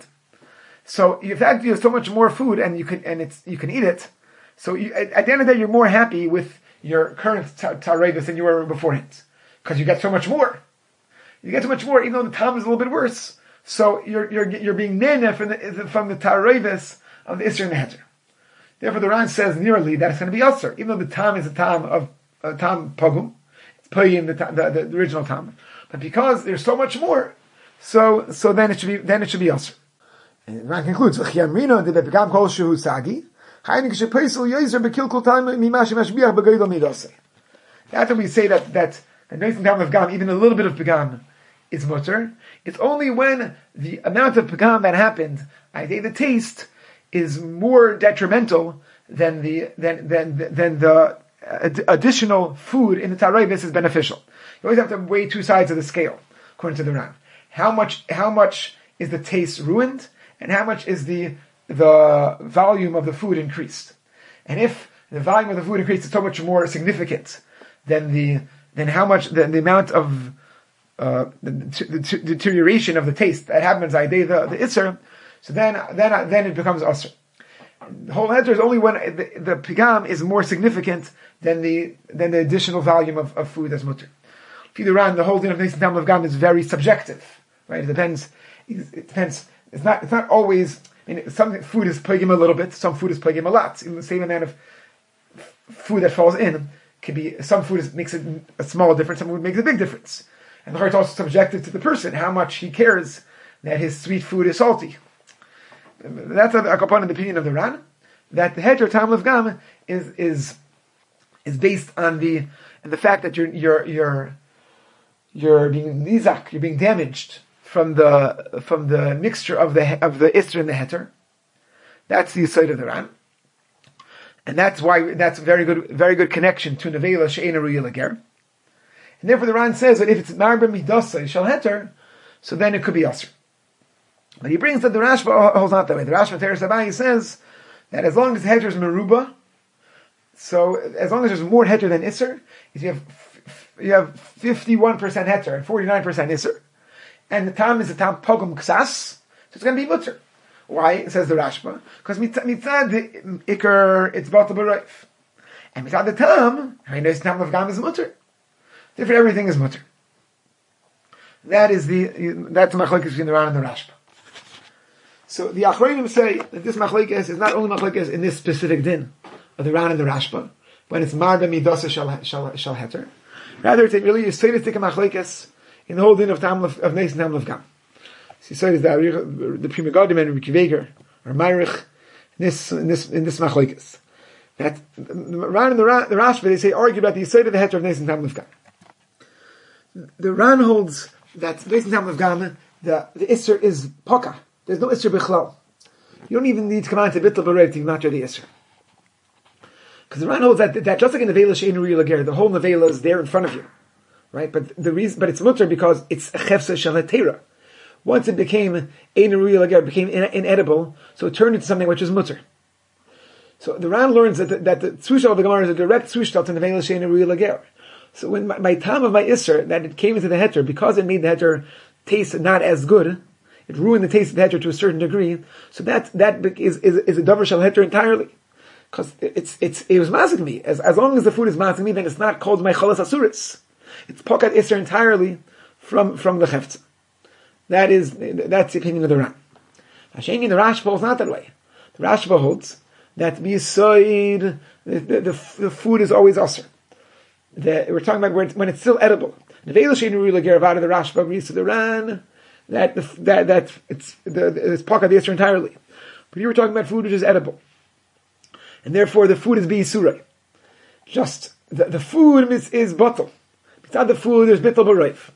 So in fact, you have so much more food, and you can and it's you can eat it. So you, at, at the end of the day, you're more happy with your current tarevis than you were beforehand, because you get so much more. You get so much more, even though the tam is a little bit worse. So you're you're you're being nene from the from the tarevis of the isser and the heter. Therefore, the Ran says nearly that it's going to be usher, even though the tam is a tam of a tam pogum, it's paying the, the the original tam, but because there's so much more, so so then it should be then it should be usher. And the Ran concludes, "V'chiamrino de bepegam kol shehu sagi, ha'inin k'shepeisel yoyzer bekilkul time mimash mashbiach b'goydol midosei." After we say that that the nice time of gam, even a little bit of pegam, is mutter. It's only when the amount of pegam that happened, I say the taste, is more detrimental than the than than than the ad- additional food in the tarevis is beneficial. You always have to weigh two sides of the scale, according to the Ran. How much how much is the taste ruined, and how much is the the volume of the food increased? And if the volume of the food increased is so much more significant than the than how much than the amount of uh, the, the, the deterioration of the taste that happens by day the the itzer, so then then then it becomes usher. The whole heter is only when the, the pigam is more significant than the than the additional volume of, of food as mutter. If you Ran, the whole din of Nesim Tam of Gam is very subjective, right? It depends. It depends. It's not. It's not always. I mean, some food is pigam a little bit. Some food is pigam a lot. In the same amount of food that falls in, can be some food is, makes it a small difference. Some food makes a big difference. And the heart is also subjective to the person, how much he cares that his sweet food is salty. That's a, a component of the opinion of the Ran, that the heter tam of gam is is is based on the and the fact that you're you're you're you're being nizak, you're being damaged from the from the mixture of the of the isser and the heter. That's the side of the Ran, and that's why that's a very good very good connection to nevela she'ena ruya lager. And therefore the Ran says that if it's marba midasa shall heter, so then it could be usher. But he brings that the Rashba holds not that way. The Rashba Teres Abayi says that as long as the heter is meruba, so as long as there's more heter than isser, if you have you have fifty-one percent heter and forty-nine percent isser, and the tam is the tam pogum ksas, so it's going to be mutter. Why? Says the Rashba, because mitzad the ikar it's batal b'roif, and mitzad the tam, I know it's tam of gam is mutter. Therefore, everything is mutter. That is the that's the machlokes between the Ran and the Rashba. So the Achronim say that this machlokes is not only machlokes in this specific din of the Ran and the Rashba, when it's marba midasa shal shal shal heter. Rather, it's really a seilistic machlokes in the whole din of tam of Neis and tam of gam. So you say is that the Pri Megadim and Riki Veger or Meirich in this in this in this machlokes that the Ran and the, Ra, the Rashba they say argue about the side of the heter of Neis and tam of gam. The Ran holds that Neis and tam of gam the the isser is poka. There's no Isser Bichlal. You don't even need to come out to Bittul Barev to match the Isser. Because the Ran holds that, that just like in the Nevela She'enu Riyul Lager, the whole Nevela is there in front of you. Right? But the reason, but it's mutter because it's a Chefsa Shalatera. Once it became Einu Riyul Lager, it became in, inedible, so it turned into something which is mutter. So the Ran learns that the, that the Tzushal of the Gemara is a direct Tzushal to Nevela She'enu Riyul Lager. So when my, my time of my Isser, that it came into the Heter, because it made the Heter taste not as good, it ruined the taste of the heter to a certain degree. So that that is is, is a davar shel heter entirely, because it's it's it was masik me. As as long as the food is masik me, then it's not called my chalas asuris. It's pokat iser entirely from from the heftzah. That is that's the opinion of the Ran. Hashemi the Rashba holds not that way. The Rashba holds that beside the, the, the, the food is always aser. We're talking about when it's, when it's still edible. The veil sheinu rila geravad of the Rashba agrees to the Ran. That that that it's the it's pocket the entirely, but you were talking about food which is edible, and therefore the food is b'yisuray. Just the, the food is is bottle. Besides the food, there's bittul b'roif.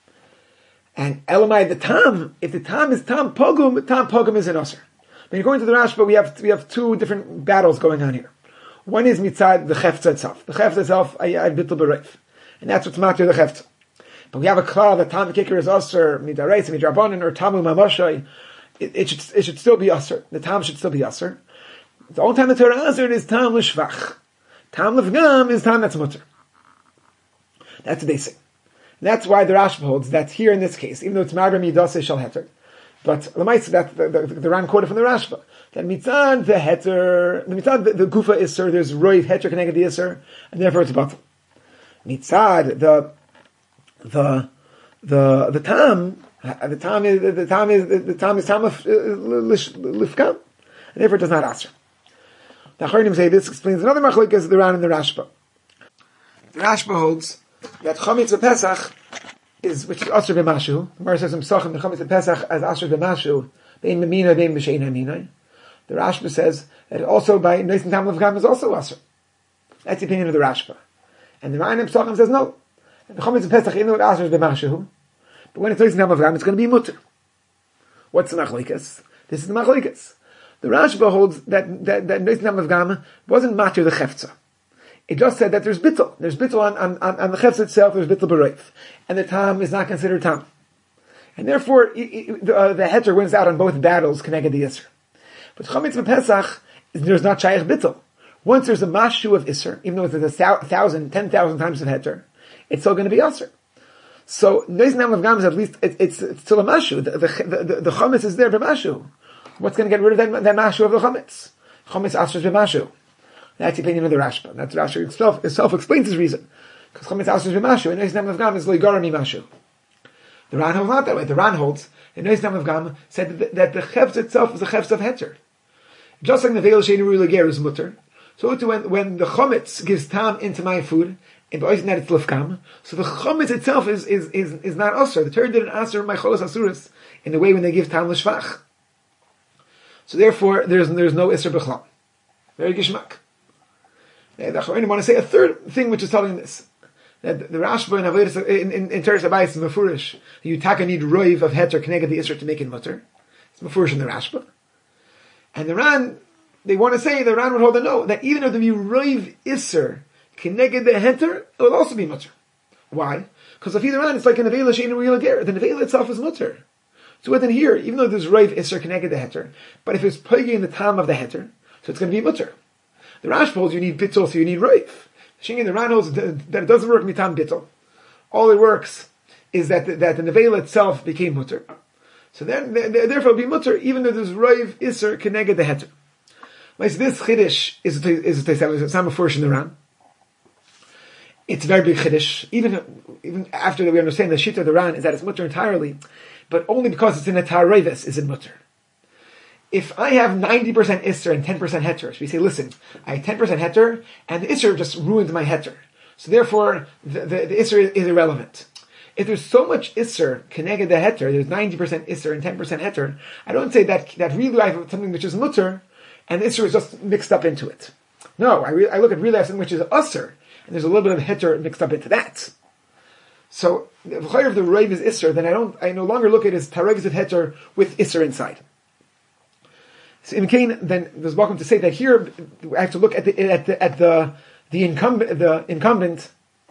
And elamai the tam. If the tam is tam pogum, the tam pogum is an usher. When you're going to the Rashba, we have we have two different battles going on here. One is mitzad the chefza itself. The chefza itself I I bittul b'roif, and that's what's matter the chefza. But we have a klal that tam kicker is usher midareis midrabanan or tamu mamashai. It, it should it should still be usher. The tam should still be usher. The only time the Torah usher is tam l'shvach. Tam l'vgam is tam that's mutter. That's the basic. And that's why the Rashba holds that here in this case, even though it's marba midase shal heter, But the mitzvah that the, the, the Ran quoted from the Rashba that mitzad the heter, the mitzad the, the gufa iser, there's roiv heter connected the iser, and therefore it's a batal. Mitzad the the the the tam the tam is the tam is the tam is tam of lifkam, and therefore it does not answer. The Achronim say this explains another machlokes the Ran and the Rashba. The Rashba holds that chametz Pesach is which is asher b'mashu. The Gemara says in Pesachim the chametz Pesach as asher b'mashu bein memina bein b'shein hamina. The Rashba says that also by Neisen Tam Lefgam is also asher. That's the opinion of the Rashba. And the Ran in Pesachim says no. The chametz Pesach even though it asher b'mashu, but when it's Neisen Tam Lefgam it's going to be mutter. What's the machlokes? This is the machlokes. The Rashba holds that that that Neisen Tam Lefgam wasn't matter the chefza. It just said that there's bittul. There's bittul on, on, on, on the chefz itself, there's bittul b'reif. And the tam is not considered tam. And therefore, it, it, the, uh, the heter wins out on both battles, connected the Isser. But chametz v'pesach, there's not shayach bittul. Once there's a mashu of Isser, even though it's a thousand, ten thousand times of heter, it's still going to be Isser. So, Neisen Tam Lefgam is at least, it, it's, it's still a mashu. The, the, the, the chametz is there b'mashu. What's going to get rid of that, that mashu of the chametz? Chametz asher b'mashu. That's the opinion of the Rashba. That's the Rashba itself, itself explains his reason. Because chametz asher b'mashu, and Neisen Tam Lefgam is loigara mi-mashu. The Ran holds not that way. The Ran holds, in Neisen Tam Lefgam, said that, that the chefz itself is a chefz of heter. Just like the veil sheinu ru'leger is mutter, so too when, when the chametz gives tam into my food, in Ba'osin that it's lefkam, so the chametz itself is, is, is, is not asur. The Torah didn't asur my cholos asuris in the way when they give tam l'shvach. So therefore, there's, there's no isur b'chlam. Very gishmak. The Achronim want to say a third thing which is telling this. That the Rashba in Avodas in in, in Teres Habayis is mefurish. You taka need roiv of heter connected the Isra to make it mutter. It's mefurish in the Rashba. And the Ran, they want to say the Ran would hold a no that even if the roiv Isra connected the heter, it will also be mutter. Why? Because if either Ran, it's like an nevela shein real ger. The nevela itself is mutter. So within here, even though there's roiv Isra connected the heter, but if it's playing in the time of the heter, so it's going to be mutter. The Rashba holds you need bittul, so you need roiv. Shingin the Ran holds that it doesn't work mitam bittul. All it works is that the, that the nevela itself became mutter. So then, therefore, it'll be mutter even though there's roiv iser keneged the heter. This chiddush is is a some first in the Ran. It's a very big chiddush. Even even after that, we understand the shita of the Ran is that it's mutter entirely, but only because it's in a tareves is it mutter. If I have ninety percent Isser and ten percent Heter, so we say, listen, I have ten percent Heter, and the Isser just ruined my Heter. So therefore, the, the, the Isser is, is irrelevant. If there's so much Isser connected the Heter, there's ninety percent Isser and ten percent Heter, I don't say that, that really I have something which is Mutter, and the Isser is just mixed up into it. No, I, re- I look at really something which is Usser, and there's a little bit of Heter mixed up into that. So, if the Chayyar of the Reiv is Isser, then I don't, I no longer look at it as Tarevis of Heter with Isser inside. So in Cain, then there's welcome to say that here I have to look at the at the at the the incumbent the incumbent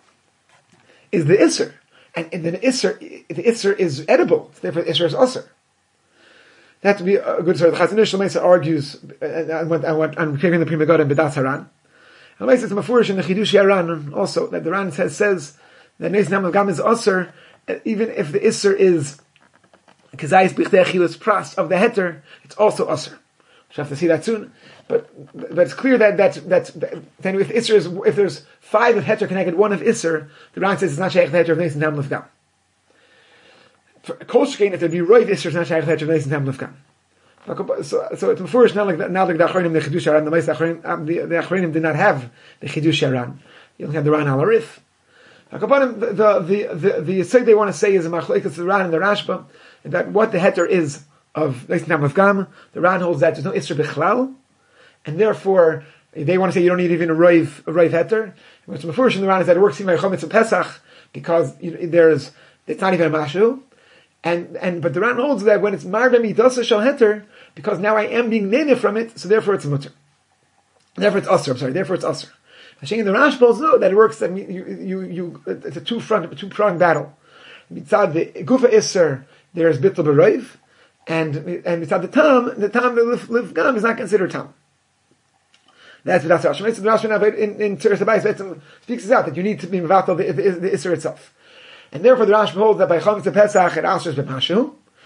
is the Isser, and, and the Isser the Isser is edible, therefore the Isser is Usser. That would be a good story. The Chazon Ish Lemaisa argues, and I went I went I'm craving the Pri Megadim and B'das Haran. And Lemaisa it's mafurish in the Chidush Haran also that the Ran says says that Neisen Tam Lefgam is Usser, even if the Isser is Kazayis B'chtei Achilas Pras of the Heter, it's also Usser. We'll have to see that soon, but but it's clear that that that, that then if Isser is if there's five of Heter connected, one of Isser, the Ran says it's not Shaykh Heter of Neisen Tam Lefgam. For Kolshkein, if there'd be Roiv Isser, it's not Shaykh Heter of Neisen Tam Lefgam. So so it's before it's not like that, not like the Achronim the Chidush Haran. The most Achronim the, the Achronim did not have the Chidush Haran. You only have the Ran Al Arif. The the the the the say they want to say is a machlekes the Ran and the Rashba that what the Heter is of Neisen Tam Lefgam, the Ran holds that there's no Isser Bichlal, and therefore they want to say you don't need even a Roiv a Roiv Heter. What's before in the Ran is that it works in my Chometz and Pesach because you know, there's it's not even a Mashu, and and but the Ran holds that when it's Marveh Midasa Shal Heter, because now I am being nene from it, so therefore it's a mutter. Therefore it's Usser. I'm sorry. Therefore it's Usser. Hashing the Rash holds no that it works. That you you you it's a two front two pronged battle. Mitzad the Gufa Isser there's Bittul B'Roiv. And and it's at the tam, the tam the lifgam is not considered tam. That's what that's Rashi. The Rashi in in Teres Habayis speaks this out that you need to be mevatel the, the, the Isser itself, and therefore the Rashi holds that by Chametz Pesach it answers b'mashu,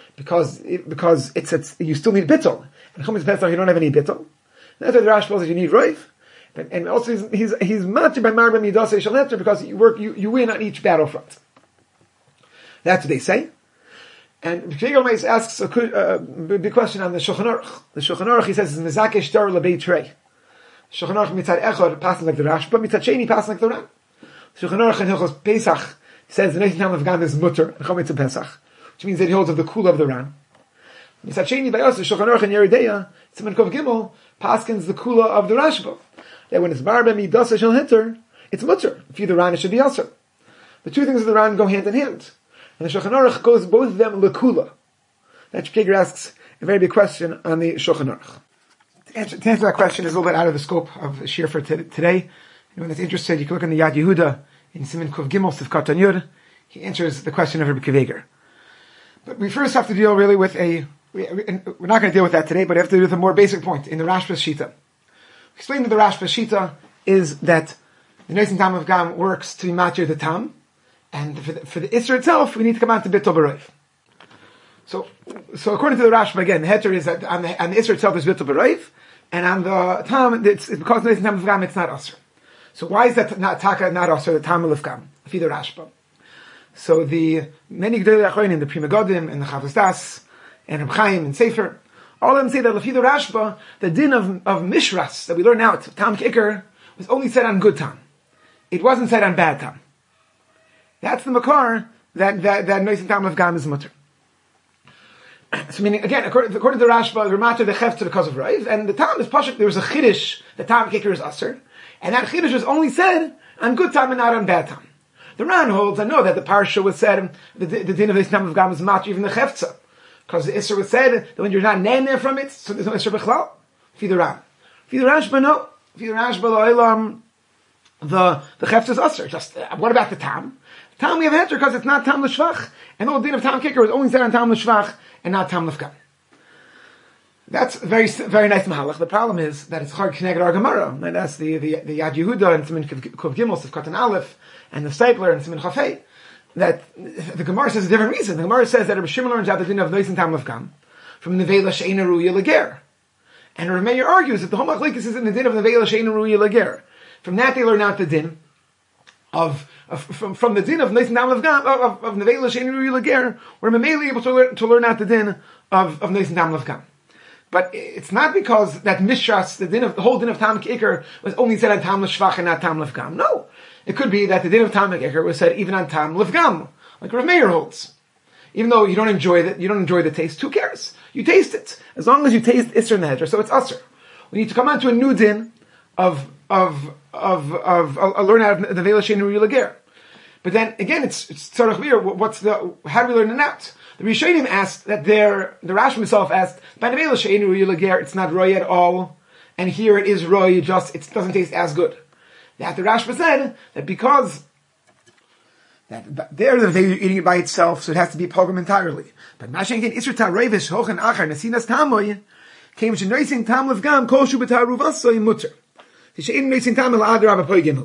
because it, because it's, it's you still need bittul. And Chumash Pesach you don't have any bittul. That's why the Rashi tells us you need roiv. And, and also he's he's he's matched by Marba Midasei Shel Heter because you work you, you win on each battlefront. That's what they say. And Kegel Meis asks a, a, a big question on the Shulchan Aruch. The Shulchan Aruch he says is Mezakeh Shtar Lebei Trei. Shulchan Aruch mitzad echad passing like the Rashba, mitzad sheni passing like the Ran. Shulchan Aruch in Hilchos Pesach says the Neitin Tam of Gam is mutter and Chometz Pesach, which means that he holds of the kula of the Ran. Mitzad sheni by us the Shulchan Aruch in Yeridea Siman Kov Gimel paskins the kula of the Rashba. That when it's Marba Midasei Shel Heter, it's mutter. If you the Ran, it should be also. The two things of the Ran go hand in hand. And the Shulchan Aruch goes both of them lekula. That Shkeger asks a very big question on the Shulchan Aruch. To answer, to answer that question is a little bit out of the scope of Shir for t- today. Anyone that's interested, you can look in the Yad Yehuda in Siman Kuv Gimel Sivkat Yud. He answers the question of Rabbi Kiveger. But we first have to deal really with a. We, we're not going to deal with that today, but we have to deal with a more basic point in the Rashba's Shita. Explain that the Rashba's Shita is that the Neitin Tam of Gam works to be matir the Tam. And for the, for the Isser itself, we need to come out to Bittul B'Roiv. So, so according to the Rashba, again, the Heter is that on the, on the Isser itself is Bittul B'Roiv, and on the Tam, it's, it's because the Tam of Gam, it's not Asr. So why is that not Taka, not Asr, the Tam of Gam, if the Rashba? So the many Gdolei Achronim, the Pri Megadim, and the Chavos Das, and Reb Chaim, and Sefer, all of them say that Lefi the Rashba, the din of, of Mishras, that we learn out, Tam Kicker, was only said on good Tam. It wasn't said on bad Tam. That's the makar that that that Neitin Tam of Gam is mutter. So meaning again, according, according to the Rashba, the matter the chef to the cause of Raiv, and the Tam is pashut. There was a chiddush. The Tam kicker is aser, and that chiddush was only said on good Tam and not on bad Tam. The Ran holds, I know that the parsha was said the, the din of Neitin Tam of Gam is matter even the chefza, because the Isser was said that when you're not nene from it, so there's no Isser b'chlal. For the Ran, for the Rashba, no. For the Rashba, the the the chefza is aser. Just uh, what about the Tam? Tam we have heter because it's not Tam l'shvach, and the whole din of Tam kicker was only said on Tam l'shvach and not Tam l'fgam. That's very very nice mahalach. The problem is that it's hard connected our Gemara, and that's the the, the Yad Yehuda and Siman Kuv Gimel Sivkat and Aleph and the Stapler and Siman Chafei. That the Gemara says a different reason. The Gemara says that Rabbi Shimon learns out the din of Neitin Tam l'fgam from Nevela She'eina Ruya Leger, and Rabbi Meir argues that the whole machlekes is in the din of Nevela She'eina Ruya Leger. From that they learn out the din of Of, from, from the din of Neitin Tam of Gam, of, of Nevela She'einu Ruya Leger, we're mainly able to learn, to learn out the din of, of Neitin Tam of Gam. But it's not because that Mishras, the din of, the whole din of Tam Kicker was only said on Tam L'Shvach and not Tam L'Fgam. No. It could be that the din of Tam Kicker was said even on Tam L'Fgam, like Rav Meir holds. Even though you don't enjoy the, you don't enjoy the taste, who cares? You taste it. As long as you taste Isser in the Hedra, so it's Asr. We need to come on to a new din of, of, of, of, of, learn out of the Nevela She'einu Ruya Leger. But then again, it's it's sort of clear. What's the how do we learn it out? The Rishonim asked that there. The Rashba himself asked by Nevela She'einu Ruya Leger, it's not roy at all, and here it is roy. Just it doesn't taste as good. That the Rashba said that because that there they're eating it by itself, so it has to be pogrom entirely. But Mashenkin Isra Tarevish Hochen Achar Nasinas Tamoy came to Neitin Tam L'Fgam Koshu B'Taruvasoi Mutter. The She'einu Neitin Tam L'Adra B'Poygimel.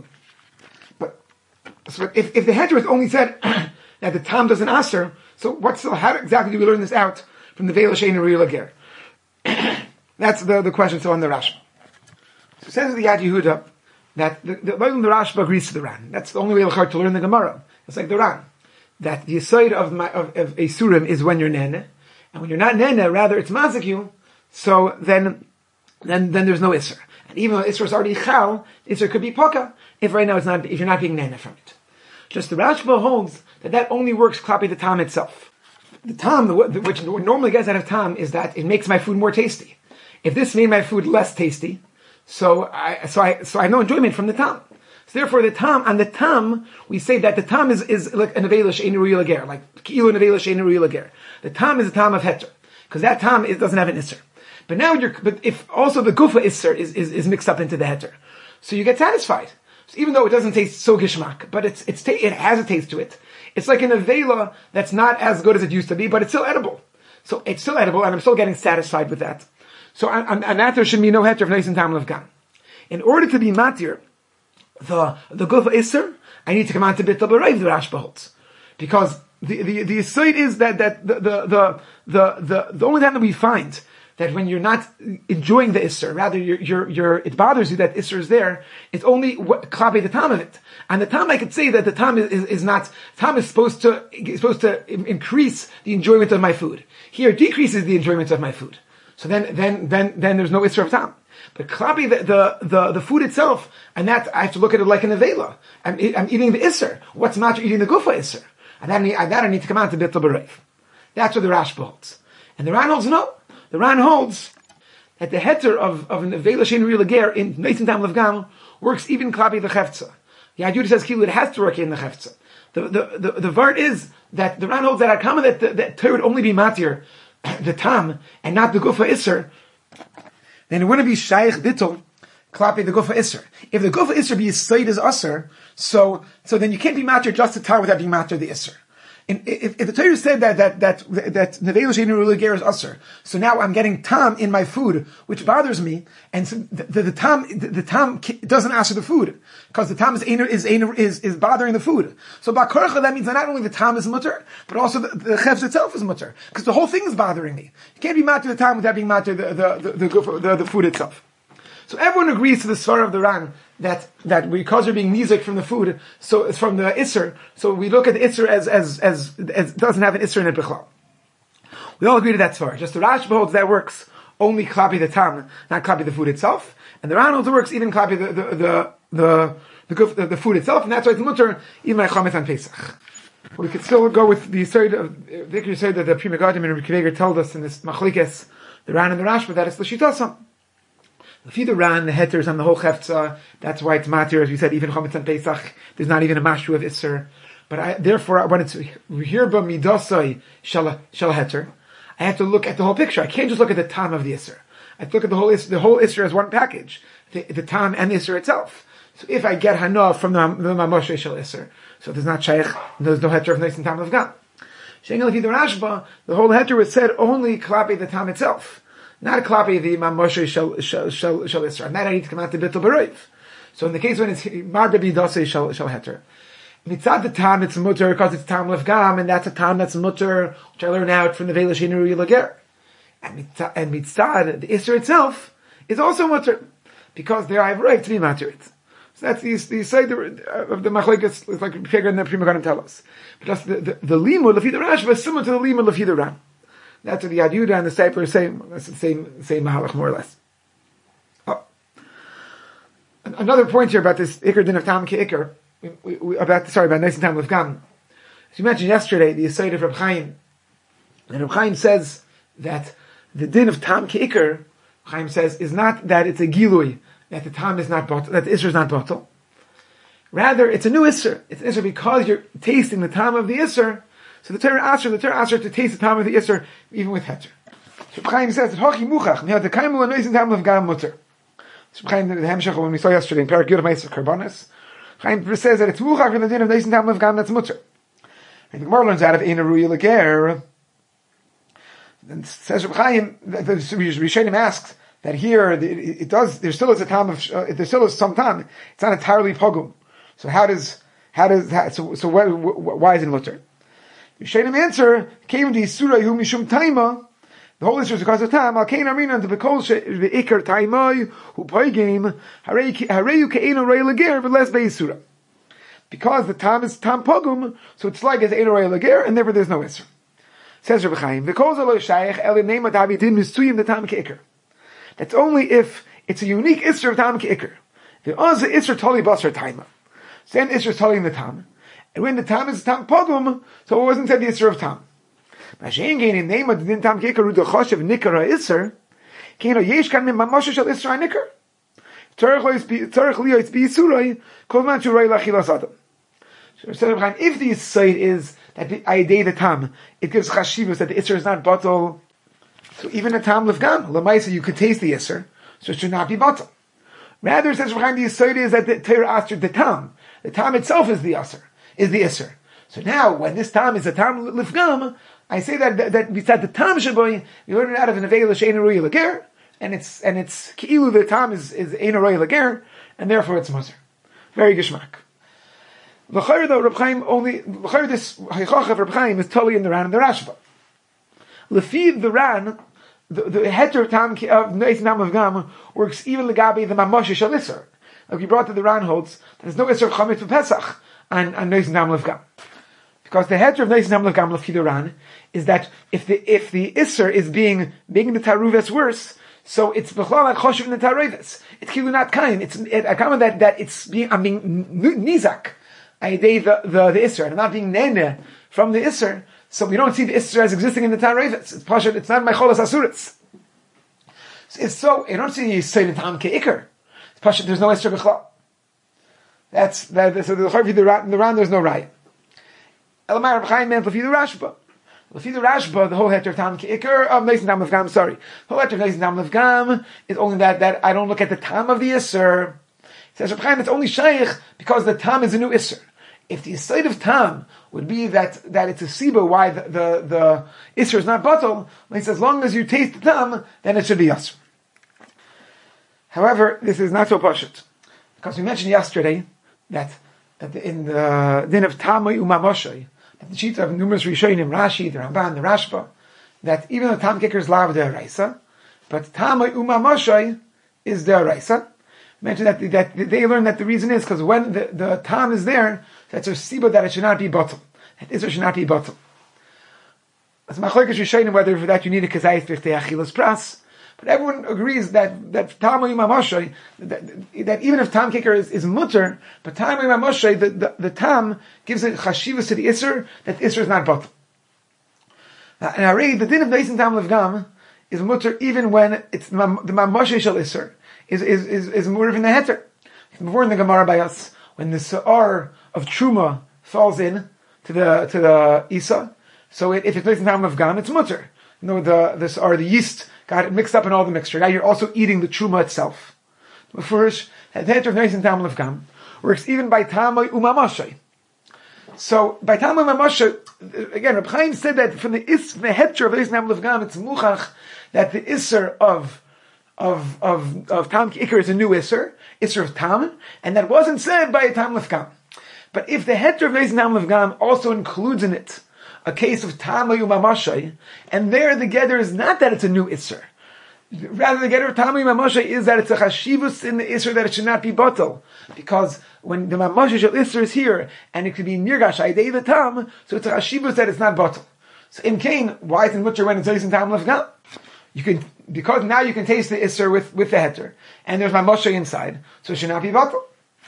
So if, if the Hedra is only said that the Tam doesn't aser, so what's the, how exactly do we learn this out from the Nevela She'einu Ruya Leger? That's the, the question so on the Rashba. So it says the Yad Yehuda that the, the, the Rashba agrees to the Ran. That's the only way to learn the Gemara. It's like the Ran. That the Yesod of, my, of, of a Surim is when you're Nene, and when you're not Nene, rather it's Mazikyu, so then, then, then there's no Isser. And even though Isser is already Chal, Isser could be Poka, if right now it's not, if you're not being Nene from it. Just the Rashba holds that that only works klapi the Tam itself. The Tam, which normally gets out of Tam, is that it makes my food more tasty. If this made my food less tasty, so I, so I, so I have no enjoyment from the Tam. So therefore the Tam, on the Tam, we say that the Tam is, is like a Nevela She'einu Ruya Leger, like Ki'ilu Nevela She'einu Ruya Leger. The Tam is a Tam of Heter. Because that Tam is, doesn't have an Isser. But now you're, but if also the Gufa Isser is, is, is mixed up into the Heter. So you get satisfied. So even though it doesn't taste so gishmak, but it's, it's, it has a taste to it. It's like an avela that's not as good as it used to be, but it's still edible. So it's still edible, and I'm still getting satisfied with that. So on, on that there should be no heter of Neitin Tam L'Fgam. In order to be matir, the, the Gufa Isser, I need to come on to Bittul B'Roiv, the Rashba holds. Because the the the aside is that that the the the the the, the only time that we find that when you're not enjoying the Isser, rather you're, you're, you're, it bothers you that Isser is there, it's only what, klape the time of it. And the time I could say that the time is, is, is not, time is supposed to, is supposed to increase the enjoyment of my food. Here it decreases the enjoyment of my food. So then, then, then, then there's no Isser of time. But klape, the, the, the, the food itself, and that, I have to look at it like an avela. I'm, I'm eating the Isser. What's matter eating the gufa Isser? And that, I, that I need to come out to bittul b'reiv. That's what the Rashba holds. And the Ran holds no. The Ran holds that the heter of, of an Avela Shein Ruya Lager in Neitzin Tam Levgam works even klapi the Chefza. The Yadud says Kilu, it has to work in the Chefza. The, the, the, the Vart is that the Ran holds that Akama that the, that Torah would only be matir, the Tam, and not the Gufa Isser, then it wouldn't be Shaykh Bittul, klapi the Gufa Isser. If the Gufa Isser be Yisaid as Usser, so, so then you can't be matir just the Tam without being matir the Isser. In, if, if the Torah said that that that that Nevei L'Shein Ruya Ger is usher, so now I'm getting tam in my food, which bothers me, and so the, the, the tam the, the tam doesn't answer the food because the tam is is is is bothering the food. So ba'korcha, that means that not only the tam is mutter, but also the, the chefs itself is mutter because the whole thing is bothering me. You can't be matter the tam without being matter the the the, the, the, the food itself. So everyone agrees to the svara of the Ran that that because you're being nizik from the food, so it's from the isser. So we look at the isser as as as as it doesn't have an isser in it bichlal. We all agree to that svara. Just the Rashba holds that works only klapi the tam, not klapi the food itself, and the Ran holds it works even klapi the the the the the, the, the food itself, and that's why it's mutter even by chametz on Pesach. We could still go with the side of the Ikri side that the Pri Megadim and Rabbi Kiveger told us in this machlekes, the Ran and the Rashba, that it's l'shitasam. If you the Ran, the heter on the whole chefza, that's why it's matir, as we said, even chametz and Pesach, there's not even a mashu of Isser. But I, therefore, when it's hirba midasai shal shal heter, I have to look at the whole picture. I can't just look at the tam of the Isser. I have to look at the whole the whole Isser as one package, the, the tam and the Isser itself. So if I get hana from the the mamoshe shal Isser, so there's not shaykh, there's no heter of nice and tam of gam. Shengel if you the Rashba, the whole heter was said only klapi the tam itself. Not a klapi the Imam Moshe shall shall shall shall Isra. And that I need to come out to bittul b'reiv. So in the case when it's marbe b'dasei shall shall heter. Mitzad the tam it's mutter because it's tam lefgam, and that's a tam that's mutter, which I learn out from the Vela Shein Ruya Lager. And mitzad, and mitzad the Isra itself is also mutter because there I have right to be matter it. So that's the the side of the machlekes, it's like Pega and the Pri Megadim tell us. But just the the, the limud lefi the Rashba is similar to the limud lefi the Ran. That's what the Yad Yudah and the Sefer are saying. That's the same, same mahalach, more or less. Oh. Another point here about this Iker din of Tam Ki Iker, about, sorry, about Nice and Tam Lefgam. As you mentioned yesterday, the Yesod of Reb Chaim, and Reb Chaim says that the din of Tam Ki Iker, Chaim says, is not that it's a gilui, that the Tam is not bottle, that the Isser is not bottle. Rather, it's a new Isser. It's an Isser because you're tasting the Tam of the Isser. So the Torah asks her, the Torah asks her to taste the time of the Isser, even with heter. So Chaim says that Hochi Muchach, Nihad the Kaimul and Noisin Tam of Gam Mutter. So Chaim the Hemshech when we saw yesterday in Parak Yud Meiser Karbonis, Chaim says that it's Muchach in the din of Noisin Tam of Gam that's Mutter. And the Gemara learns out of Eina Ruya Lager. Then says Chaim, the Rishonim asks that here it, it does. There still is a time of uh, there still is some time. It's not entirely pogum. So how does how does how, so so why, why is it mutter? The Rishonim answer, came the Surah Hu Mishum Taima, the whole issue is because of time, Al Kain Arina, and the Bekol the Iker Taimai, who play game, Hareyu Keino Ray Lager, but less Bay Surah. Because the time is Tam Pogum, so it's like as Eino Ray Lager, and therefore there's no Isser. Says Rebbe Chaim, V'kol Zalo Shayach, El Nema Davidin Misuyim the Tam Ke'iker. That's only if it's a unique Isser of Tam Ke'iker. The Oz Isser Toli Basar Taima. Then Isser is Toli in the Tam. And when the Tam is Tam Pogum, so it wasn't said the Isser of Tam. Mashen gain in name of the din Tam Ke'iker Ruda Choshev Nikar Isser, Keino Yesh Kan Min Mamoshe Shal Isser HaNikar. Tzarech Liyo It's B'Yisuroi, Kol Man Shuroi L'Achilas Adam. So if the side is that I day the Tam, it gives Chashivas that the Isser is not bottle, so even a Tam Lefgam, Lamaisa, you could taste the Isser, so it should not be bottle. Rather, it says behind the side is that the Torah asked the Tam. The Tam itself is the Isser. Is the Isser. So now, when this Tam is a Tam Lifgam, I say that, that, that beside the Tam Shaboy, you learn it out of an Avei L'Shein Ruya Lager, and it's, and it's, Ki'ilu the Tam is, is Ein Ruya Lager, and therefore it's Musar. Very Gishmak. L'chayr though, Reb Chaim only, l'chayr this Heichach of Reb Chaim is totally in the Ran and the Rashba. Lefi the Ran, the, the heter tam of Neis Nam of Gam works even legabi the Mamoshe Shal Isser. Like we brought to the Ran holds, there's no Isser Chametz for Pesach and, and Neis Nam of Gam. Because the heter of Neis Nam of Gam, Lefi the Ran, is that if the, if the Isser is being, making the Taruves worse, so it's B'chlal like Choshev in the Taruves. It's Kilu not kind. It's it, a comment that, that it's being, I'm being Nizak. I the, the, the Isser, and I'm not being Nene from the Isser. So we don't see the Isser as existing in the Taruves. It's Pashat, it's not my Cholas Asuritz. It's so, you don't see Yisayim Tam Ke'ikr. It's Pashat, there's no Isser B'chlal. That's, that, so the Chavi, the Ran, the Ran, there's no Raya. Elamai Reb Chaim meant Lefi the Rashba. Lefi the Rashba, the whole heter of Tam Ke'ikr, of Neis Tam of Gam, sorry. The whole heter of Neis Tam of Gam is only that, that I don't look at the Tam of the Isser. He says, Reb Chaim, it's only Shaykh because the Tam is a new Isser. If the side of Tam would be that, that it's a Siba why the, the, the Isser is not Batal, when he says, as long as you taste the Tam, then it should be Yasr. However, this is not so Pashut. Because we mentioned yesterday that, that in the din of Tamay Umamoshay, that the sheet of numerous Rishonim, Rashi, the Ramban, the Rashba, that even the Tam Kicker is Lav De'araisa, but Tamay Umamoshay is De'araisa. Mentioned that, that they learned that the reason is because when the, the Tam is there, that's a Siba that it should not be bottle. That Isser should not be bottle. As Machlokes Rishonim, whether for that you need a Kazayis B'chtei Achilas Pras, but everyone agrees that that Tam Mamoshay, that, that even if Tam Kicker is, is mutter, but Tam Mamoshay, the, the, the Tam gives a chashivas to the Isser, that the Isser is not bottle. And I read the din of Neis Tam Levgam is mutter even when it's the Mamoshay Shal Isser is is is, is more in the heter. Before in the Gemara by us, when the Sa'ar of Truma falls in to the to the Isa, so it, if it's Neis Tam Levgam, it's mutter. You know, the the Sa'ar, the yeast got it mixed up in all the mixture. Now you're also eating the truma itself. The first, the heter of Neis Tam Levgam works even by Tamay Umamashay. So by Tamay Umamashay, again, Reb Chaim said that from the is the heter of Neis Tam Levgam, it's muchach that the isser of of of of Tam Kicker is a new isser, isser of Tam, and that wasn't said by Tam Levgam. But if the heter of Neis Tam Levgam also includes in it a case of Tamay Umamashay, and there the gather is not that it's a new Isser. Rather, the gather of Tamay Umamashay is that it's a chashivus in the Isser that it should not be bottle. Because when the Mamashay Shal Isser is here, and it could be Nirgash Aidei the Tam, so it's a chashivus that it's not bottle. So in Cain, why is it mutter when it's Zeis and Tam Levgam? You can, because now you can taste the Isser with, with the heter, and there's Mamashay inside, so it should not be bottle.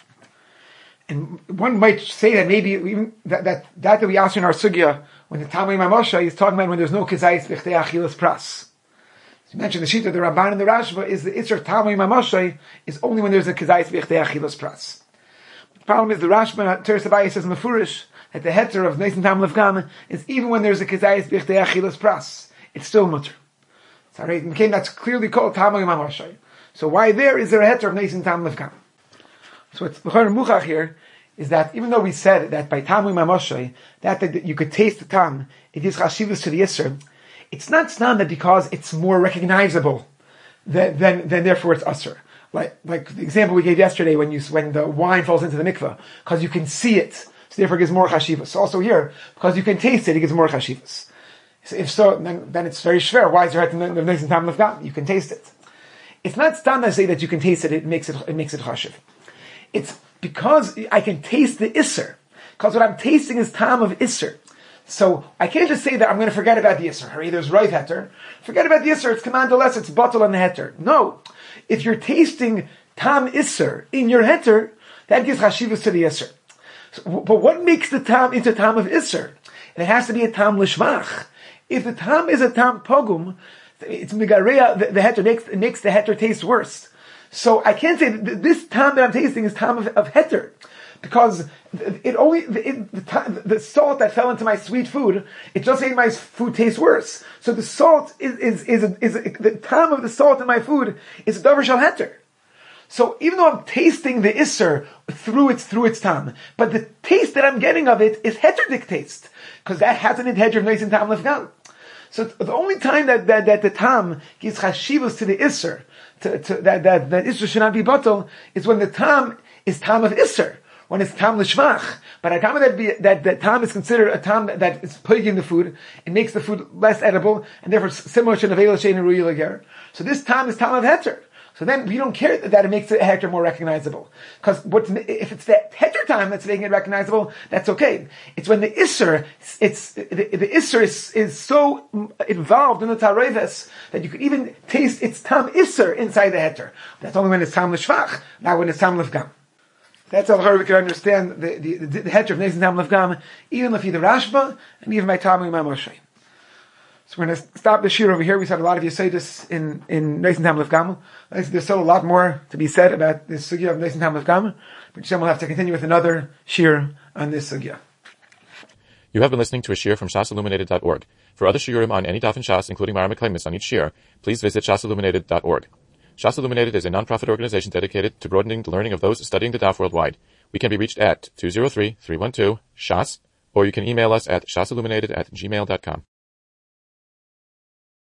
And one might say that maybe even that that, that, that we ask in our sugya, when the Tamay Mamosha is talking about when there's no Kizayis B'chtei Achilas Pras. So you mentioned the sheet of the Ramban and the Rashba is the Isser Tamay Mamosha is only when there's a Kizayis B'chtei Achilas Pras. The problem is the Rashba, Teres Abayis says Mefurish, that the heter of Neis Tam Levgam is even when there's a Kizayis B'chtei Achilas Pras. It's still mutter. So right, that's clearly called Tamay Mamosha. So why there is there a heter of Neis Tam Levgam? So it's the Chor Muchach here is that even though we said that by Tamay Mamoshay, that, that you could taste the Tam, it is chashivus to the Yisr, it's not stam that because it's more recognizable, then, then, then therefore it's usr. Like, like the example we gave yesterday when you, when the wine falls into the mikveh, because you can see it, so therefore it gives more chashivus. Also here, because you can taste it, it gives more chashivus. So if so, then, then it's very schwer. Why is there the Neis Tam Levgam? You can taste it. It's not stam to say that you can taste it, it makes it, it makes it chashiv. It's because I can taste the Isser. Because what I'm tasting is Tam of Isser. So I can't just say that I'm going to forget about the Isser. Hurry, there's right heter. Forget about the Isser, it's command less, it's bottle on the heter. No. If you're tasting Tam Isser in your heter, that gives chashivus to the Isser. So, but what makes the Tam into Tam of Isser? And it has to be a Tam Lishvach. If the Tam is a Tam Pogum, it's Migareya, the, the heter makes, makes the heter taste worse. So I can't say that this Tam that I'm tasting is Tam of, of heter, because it only it, the, the salt that fell into my sweet food, it just made my food taste worse. So the salt is is is, a, is a, the Tam of the salt in my food is a davar shal heter. So even though I'm tasting the Isser through its through its Tam, but the taste that I'm getting of it is heterdic taste, because that has an hedger of Neis Tam Levgam. So the only time that, that, that the Tam gives chashivos to the Isser, to, to, that, that, that Isser should not be bottle, is when the Tam is Tam of Isser. when it's tam l'shvach. But a time that be, that that tam is considered a tam that, that is plaguing the food, it makes the food less edible, and therefore similar to nevel shein and ruyi lager. So this tam is tam of heter. So then we don't care that it makes the heter more recognizable. Because what's, if it's the heter time that's making it recognizable, that's okay. It's when the isser, it's, the, the isser is, is so involved in the tareves that you could even taste its tam isser inside the heter. That's only when it's tam l'shvach, not when it's tam l'fgam. That's how we can understand the, the, the, the heter of Neisen tam l'fgam, even if either Rashba, and even by Tam and Moshe. So we're going to stop the shir over here. We said a lot of you say this in, in Neisen Tam L'Fgam. There's still a lot more to be said about this sugya of Neisen Tam L'Fgam, but then we'll have to continue with another shir on this sugya. You have been listening to a shir from shas illuminated dot org. For other shiurim on any daf in Shas, including Mara Meklemis on each shir, please visit shas illuminated dot org. Shas Illuminated is a non-profit organization dedicated to broadening the learning of those studying the daf worldwide. We can be reached at two zero three, three one two, shas, or you can email us at shasilluminated at gmail dot com.